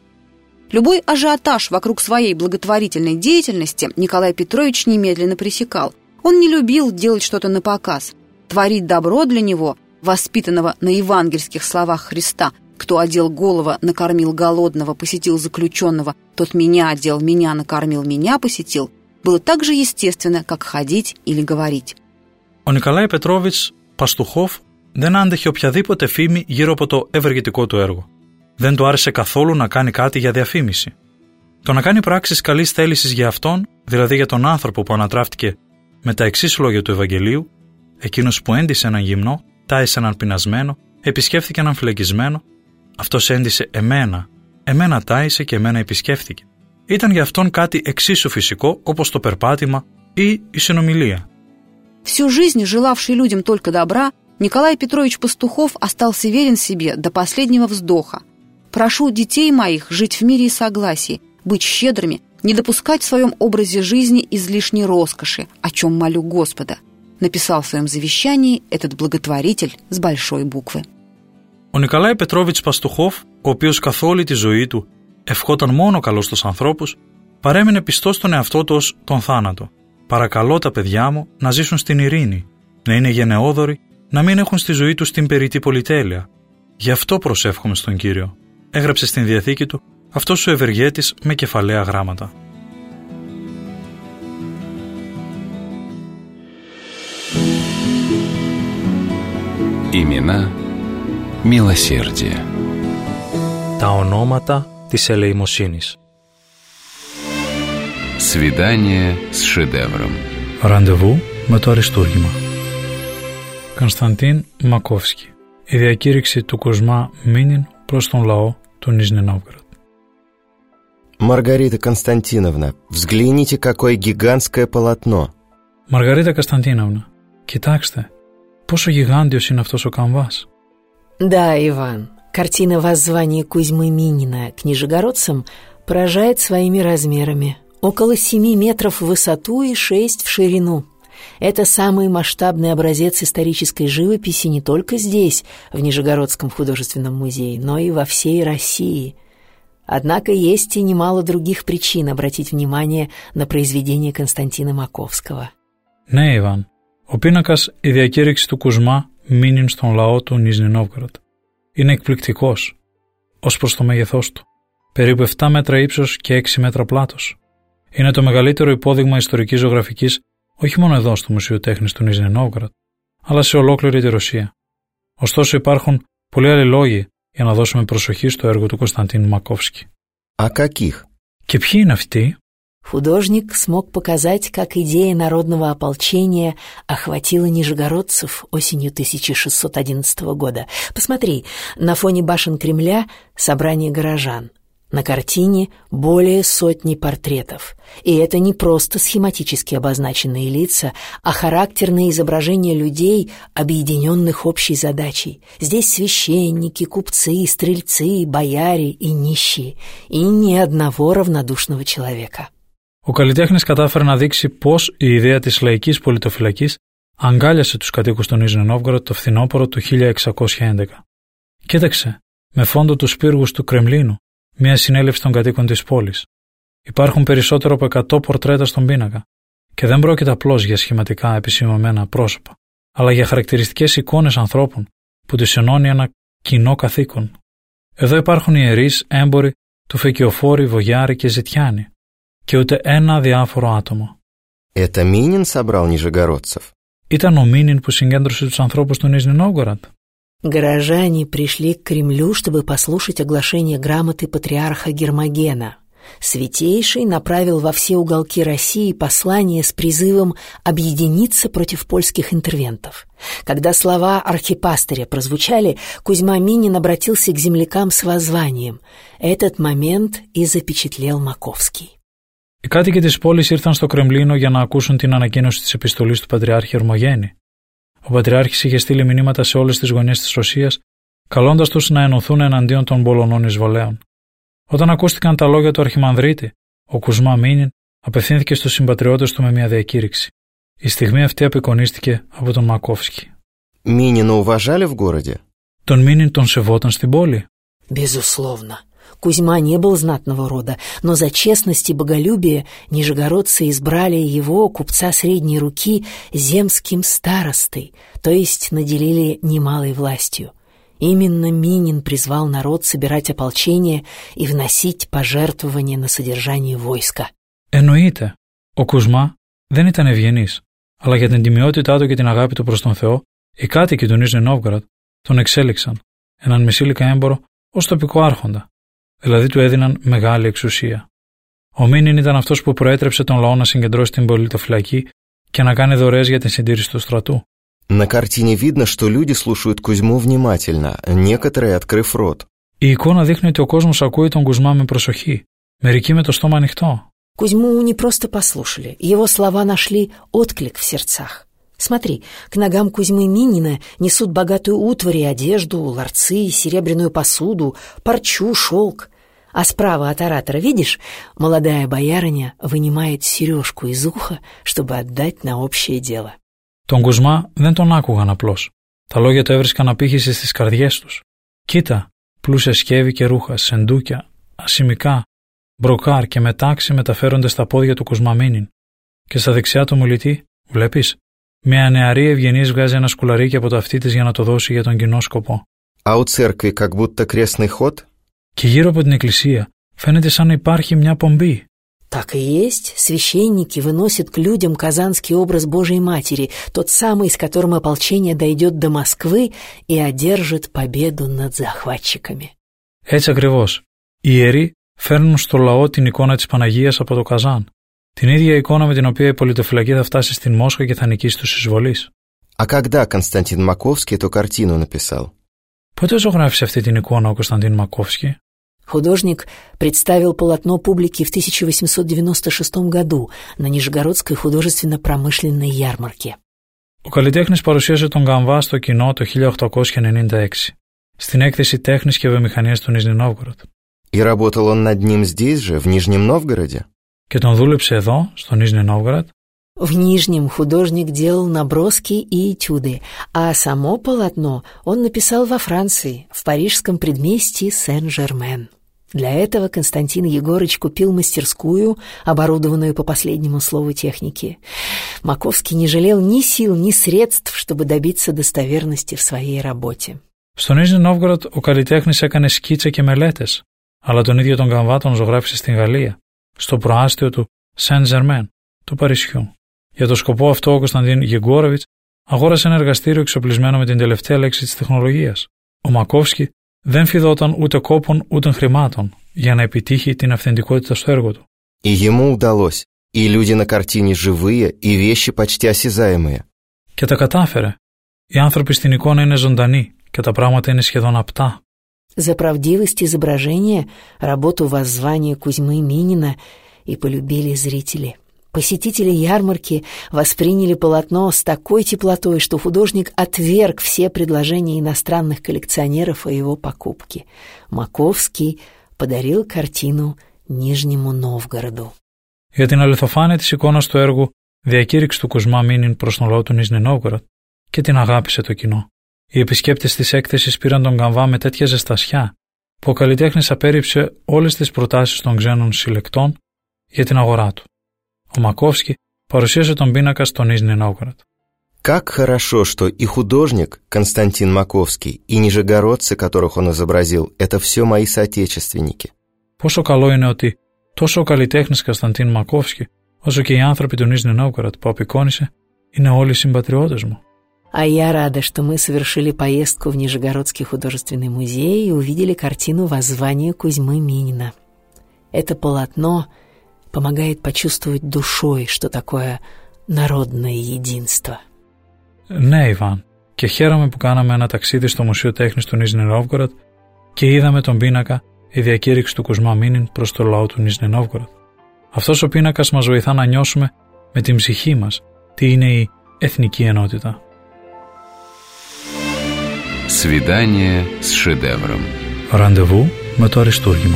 Любой ажиотаж вокруг своей благотворительной деятельности Николай Петрович немедленно пресекал. Он не любил делать что-то напоказ. Творить добро для него, воспитанного на евангельских словах Христа: «Кто одел голого, накормил голодного, посетил заключенного, тот меня одел, меня накормил, меня посетил», было так же естественно, как ходить или говорить. Ο Νικολάη Πετρόβιτς Παστουχόφ δεν άντεχε οποιαδήποτε φήμη γύρω από το ευεργετικό του έργο. Δεν του άρεσε καθόλου να κάνει κάτι για διαφήμιση. Το να κάνει πράξεις καλής θέλησης για αυτόν, δηλαδή για τον άνθρωπο που ανατράφτηκε με τα εξής λόγια του Ευαγγελίου, εκείνος που έντυσε έναν γυμνό, τάισε έναν πεινασμένο, επισκέφθηκε έναν φυλακισμένο, αυτός έντυσε εμένα, εμένα τάισε και εμένα επισκέφθηκε. Ήταν για αυτόν κάτι εξίσου φυσικό όπως το περπάτημα ή η συνομιλία. Всю жизнь желавший людям только добра, Николай Петрович Пастухов остался верен себе до последнего вздоха. «Прошу детей моих жить в мире и согласии, быть щедрыми, не допускать в своем образе жизни излишней роскоши, о чем молю Господа», написал в своем завещании этот благотворитель с большой буквы. Ο Νικολάη Πετρόβιτς Παστουχόφ, ο οποίος καθ' όλη τη ζωή του ευχόταν μόνο καλό στους ανθρώπους, παρέμεινε πιστός στον εαυτό του ως τον θάνατο. «Παρακαλώ τα παιδιά μου να ζήσουν στην ειρήνη, να είναι γενναιόδοροι, να μην έχουν στη ζωή τους την περιττή πολυτέλεια. Γι' αυτό προσεύχομαι στον Κύριο», έγραψε στην Διαθήκη του αυτός ο ευεργέτης με κεφαλαία γράμματα. Имена μилосердия. Τα ονόματα της ελεημοσύνης. Свидание с шедевром. Ραντεβού με το αριστούργημα. Κωνσταντίν Μακόφσκι. Η διακήρυξη του Κουσμά Μίνιν προς τον λαό του Νίζνι Νόβγκορод. Маргарита Константиновна, взгляните, какое гигантское полотно. Μαργαρίτα Κωνσταντίνοβνα, κοιτάξτε, πόσο γιγάντιος είναι αυτός ο καμβάς. Да, Иван, картина воззвания Кузьмы Минина к нижегородцам поражает своими размерами. Около семи метров в высоту и шесть в ширину. Это самый масштабный образец исторической живописи не только здесь, в Нижегородском художественном музее, но и во всей России. Однако есть и немало других причин обратить внимание на произведение Константина Маковского. Ναι, Ιβάν, ο πίνακας «Η διακήρυξη του Κουσμά Μίνιν στον λαό του Νίζνι Νόβγκορод» είναι εκπληκτικός ως προς το μέγεθός του, περίπου επτά μέτρα ύψος και έξι μέτρα πλάτος. Είναι το μεγαλύτερο υπόδειγμα ιστορικής ζωγραφικής όχι μόνο εδώ στο Μουσείο Τέχνης του Νίζνι Νόβγκορод, αλλά σε ολόκληρη τη Ρωσία. Ωστόσο υπάρχουν πολλοί άλλοι λόγοι για να δώσουμε προσοχή στο έργο του Κωνσταντίνου Μακόφσκι. А каких? Και ποιοι είναι αυτοί? Художник смог показать, как идея народного ополчения охватила нижегородцев осенью тысяча шестьсот одиннадцатого года. Посмотри, на фоне башен Кремля собрание горожан. На картине более сотни портретов. И это не просто схематически обозначенные лица, а характерные изображения людей, объединенных общей задачей. Здесь священники, купцы, стрельцы, бояре и нищие. И ни одного равнодушного человека. Ο καλλιτέχνης κατάφερε να δείξει πώς η ιδέα της λαϊκής πολιτοφυλακής αγκάλιασε τους κατοίκους του Νίζνι Νόβγκορод το φθινόπωρο του χίλια εξακόσια έντεκα. Κοίταξε, με φόντο τους πύργους του Κρεμλίνου, μια συνέλευση των κατοίκων της πόλης. Υπάρχουν περισσότερο από εκατό πορτρέτα στον πίνακα και δεν πρόκειται απλώς για σχηματικά επισημωμένα πρόσωπα, αλλά για χαρακτηριστικές εικόνες ανθρώπων που τους ενώνει ένα κοινό καθήκον. Εδώ υπάρχουν ιερείς, έμποροι, τουφεκιοφόροι, βογιάροι και ζητιάνοι και ούτε ένα διάφορο άτομο. Это Минин собрал нижегородцев? Ήταν ο Μίνιν που συγκέντρωσε τους ανθρώπους του Νίζνι Νόβγκορод. Горожане пришли к Кремлю, чтобы послушать оглашение грамоты патриарха Гермогена. Святейший направил во все уголки России послание с призывом объединиться против польских интервентов. Когда слова архипастыря прозвучали, Кузьма Минин обратился к землякам с воззванием. Этот момент и запечатлел Маковский. Οι κάτοικοι της πόλης ήρθαν στο Κρεμλίνο για να ακούσουν την ανακοίνωση της επιστολής του Πατριάρχη Ορμογένη. Ο Πατριάρχης είχε στείλει μηνύματα σε όλες τις γωνιές της Ρωσίας, καλώντας τους να ενωθούν εναντίον των Πολωνών εισβολέων. Όταν ακούστηκαν τα λόγια του Αρχιμανδρίτη, ο Κουσμά Μίνιν απευθύνθηκε στους συμπατριώτες του με μια διακήρυξη. Η στιγμή αυτή απεικονίστηκε από τον Μακόφσκι. Минина уважали в городе? Τον Μίνιν τον σεβόταν στην πόλη? Безусловно. Кузьма не был знатного рода, но за честность и боголюбие нижегородцы избрали его, купца средней руки, земским старостой, то есть наделили немалой властью. Именно Минин призвал народ собирать ополчение и вносить пожертвования на содержание войска. Εννοείται, ο Κουσμά δεν ήταν ευγενής, αλλά για την τιμιότητά του και την αγάπη του προς τον Θεό, οι κάτοικοι του Νίζνι Νόβγκοροντ τον εξέλιξαν, έναν μεσήλικα έμπορο, ως τοπικό άρχοντα. Δηλαδή του έδιναν μεγάλη εξουσία. Ο Μίνιν ήταν αυτός που προέτρεψε τον λαό να συγκεντρώσει την πολιτοφυλακή και να κάνει δωρεές για την συντήρηση του στρατού. На картине видно, что люди слушают Кузьму внимательно, некоторые открыв рот. Η εικόνα δείχνει ότι ο κόσμος ακούει τον Κουσμά με προσοχή, μερικοί με το στόμα ανοιχτό. Кузьму не просто послушали, его слова нашли отклик в сердцах. Смотри, к ногам Кузьмы Минина несут богатую утварь и одежду, ларцы, серебряную посуду, парчу, шелк. А справа от оратора, видишь, молодая боярыня вынимает сережку из уха, чтобы отдать на общее дело. Τον Κουσμά δεν τον άκουγαν απλώς. Τα λόγια του έβρισκαν απήχηση στις καρδιές τους. Κοίτα, πλούσια σκεύη και ρούχα, σεντούκια, ασημικά, μπροκάρ και μετάξι μεταφέρονται στα πόδια του Κουσμά Μίνιν. Και στα δεξιά του μιλητή, βλέπεις, μια νεαρή ευγενής βγάζει ένα σκουλαρίκι από το αυτί της για να το δώσει για τον κοινό σκοπό. А у церкви как будто крестный ход? Και γύρω από την εκκλησία φαίνεται σαν να υπάρχει μια πομπή. Так и есть. Священники выносят к людям казанский образ Божией Матери, тот самый, с которым ополчение дойдет до Москвы и одержит победу над захватчиками. Έτσι ακριβώς. Οι ιεροί φέρνουν στο λαό την εικόνα της Παναγίας από το Καζάν. Την ίδια εικόνα με την οποία η πολιτοφυλακή θα φτάσει στην Μόσχα και θα νικήσει τους εισβολείς. А когда Константин Маковский эту картину написал? Πότε ζωγράφησε αυτή την εικόνα ο Κωνσταντίν Μακόφσκι? Художник представил полотно публике в тысяча восемьсот девяносто шестом году на Нижегородской художественно-промышленной ярмарке. Ο καλλιτέχνης παρουσίασε τον Καμβά στο κοινό το χίλια οκτακόσια ενενήντα έξι, στην έκθεση τέχνης και βιομηχανίας του Νίζνι Νόβγκοροντ. И работал он над ним здесь же, в Нижнем Новгороде? Και τον δούλεψε εδώ, στο Νίζνι Νόβγκοροντ. В Нижнем художник делал наброски и этюды, а само полотно он написал во Франции, в парижском предместье Сен-Жермен. Для этого Константин Егорыч купил мастерскую, оборудованную по последнему слову техники. Маковский не жалел ни сил, ни средств, чтобы добиться достоверности в своей работе. Στο Νίζνι Νόβγκοροντ ο καλλιτέχνης έκανε σκίτσα και μελέτες, αλλά τον ίδιο τον Καμβά τον ζωγράφησε στην Γαλλία, στο προάστιο του Σεν-Ζερμέν, του Παρισιού. Για το σκοπό αυτό ο Κωνσταντίν Γεγκόροβιτς αγόρασε ένα εργαστήριο εξοπλισμένο με την τελευταία λέξη της τεχνολογίας. Ο Μακόφσκι δεν φιδόταν ούτε κόπων ούτε χρημάτων για να επιτύχει την αυθεντικότητα στο έργο του. И ему удалось. И люди на картине живые, и вещи почти осязаемые. Και τα κατάφερε. Οι άνθρωποι στην εικόνα είναι ζωντανοί και τα πράγματα είναι σχεδόν απτά. За правдивость изображения работу воззвания Кузьмы Минина и полюбили зрители. Посетители ярмарки восприняли полотно с такой теплотой, что художник отверг все предложения иностранных коллекционеров о его покупке. Маковский подарил картину Нижнему Новгороду. Για την αληθοφάνεια της εικόνας του έργου διακήρυξη του Κουσμά Μίνιν προς τον λαό του Νίζνι Νόβγκοροντ και την αγάπησε το κοινό. Οι επισκέπτες της έκθεσης πήραν τον Καμβά με τέτοια ζεστασιά που ο καλλιτέχνης απέρριψε όλες τις προτάσεις των ξένων συλλεκτών για την αγορά του. Ο Μακόφσκι παρουσίασε τον πίνακα στο Νίζνι Νόβγκοροντ. Как хорошо, что и художник Константин Маковский, и нижегородцы, которых он изобразил, это все мои соотечественники. Πόσο καλό είναι ότι τόσο ο каллитехнис Константин Маковский, όσο και οι άνθρωποι του Νίζνι Νόβγκοροντ που απεικόνισε, είναι όλοι συμπατριώτες μου. А я рада, что мы совершили поездку в Нижегородский художественный музей и увидели картину воззвания Кузьмы Минина. Это полотно помогает почувствовать душой, что такое народное единство. Ναι, Ιβάν, και χαίρομαι που κάναμε ένα ταξίδι στο Μουσείο Τέχνης του Νίζνι Νόβγκοροντ και είδαμε τον πίνακα «Η διακήρυξη του Κουσμά Μίνιν προς το λαό του Νίζνι Νόβγκοροντ». Αυτός ο πίνακας μας βοηθά να νιώσουμε με την ψυχή μας τι είναι η εθνική ενότητα. Свидание с шедевром. Ραντεβού με το αριστούργημα.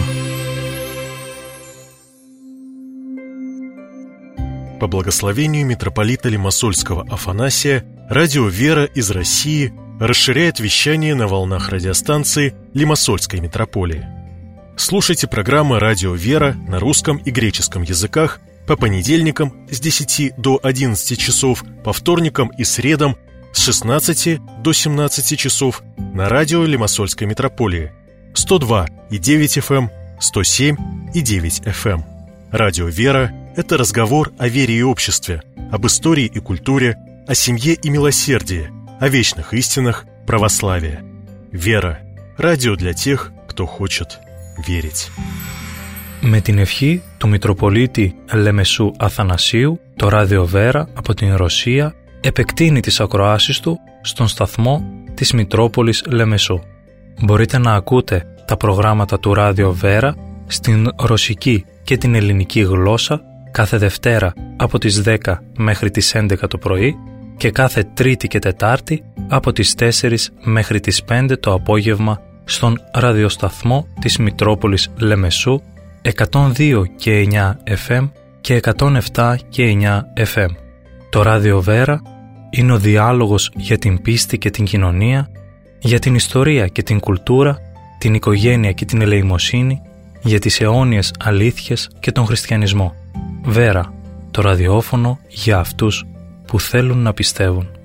По благословению митрополита Лимассольского Афанасия, радио «Вера» из России расширяет вещание на волнах радиостанции Лимассольской митрополии. Слушайте программы «Радио «Вера» на русском и греческом языках по понедельникам с десяти до одиннадцати часов, по вторникам и средам с шестнадцати до семнадцати часов на радио Лимассольской митрополии сто два и девять эф эм, сто семь и девять эф эм. Радио «Вера» — это разговор о вере и обществе, об истории и культуре, о семье и милосердии, о вечных истинах православия. «Вера» — радио для тех, кто хочет верить. Με την ευχή του Μητροπολίτη Λεμεσού Αθανασίου, το ράδιο Βέρα από την Ρωσία επεκτείνει τις ακροάσεις του στον σταθμό της Μητρόπολης Λεμεσού. Μπορείτε να ακούτε τα προγράμματα του ράδιο Βέρα στην ρωσική και την ελληνική γλώσσα κάθε Δευτέρα από τις δέκα μέχρι τις έντεκα το πρωί και κάθε Τρίτη και Τετάρτη από τις τέσσερις μέχρι τις πέντε το απόγευμα στον ραδιοσταθμό της Μητρόπολης Λεμεσού εκατόν δύο και εννιά εφ εμ και εκατόν επτά και εννιά εφ εμ. Το ράδιο Βέρα είναι ο διάλογος για την πίστη και την κοινωνία, για την ιστορία και την κουλτούρα, την οικογένεια και την ελεημοσύνη, για τις αιώνιες αλήθειες και τον χριστιανισμό. Βέρα, το ραδιόφωνο για αυτούς που θέλουν να πιστεύουν.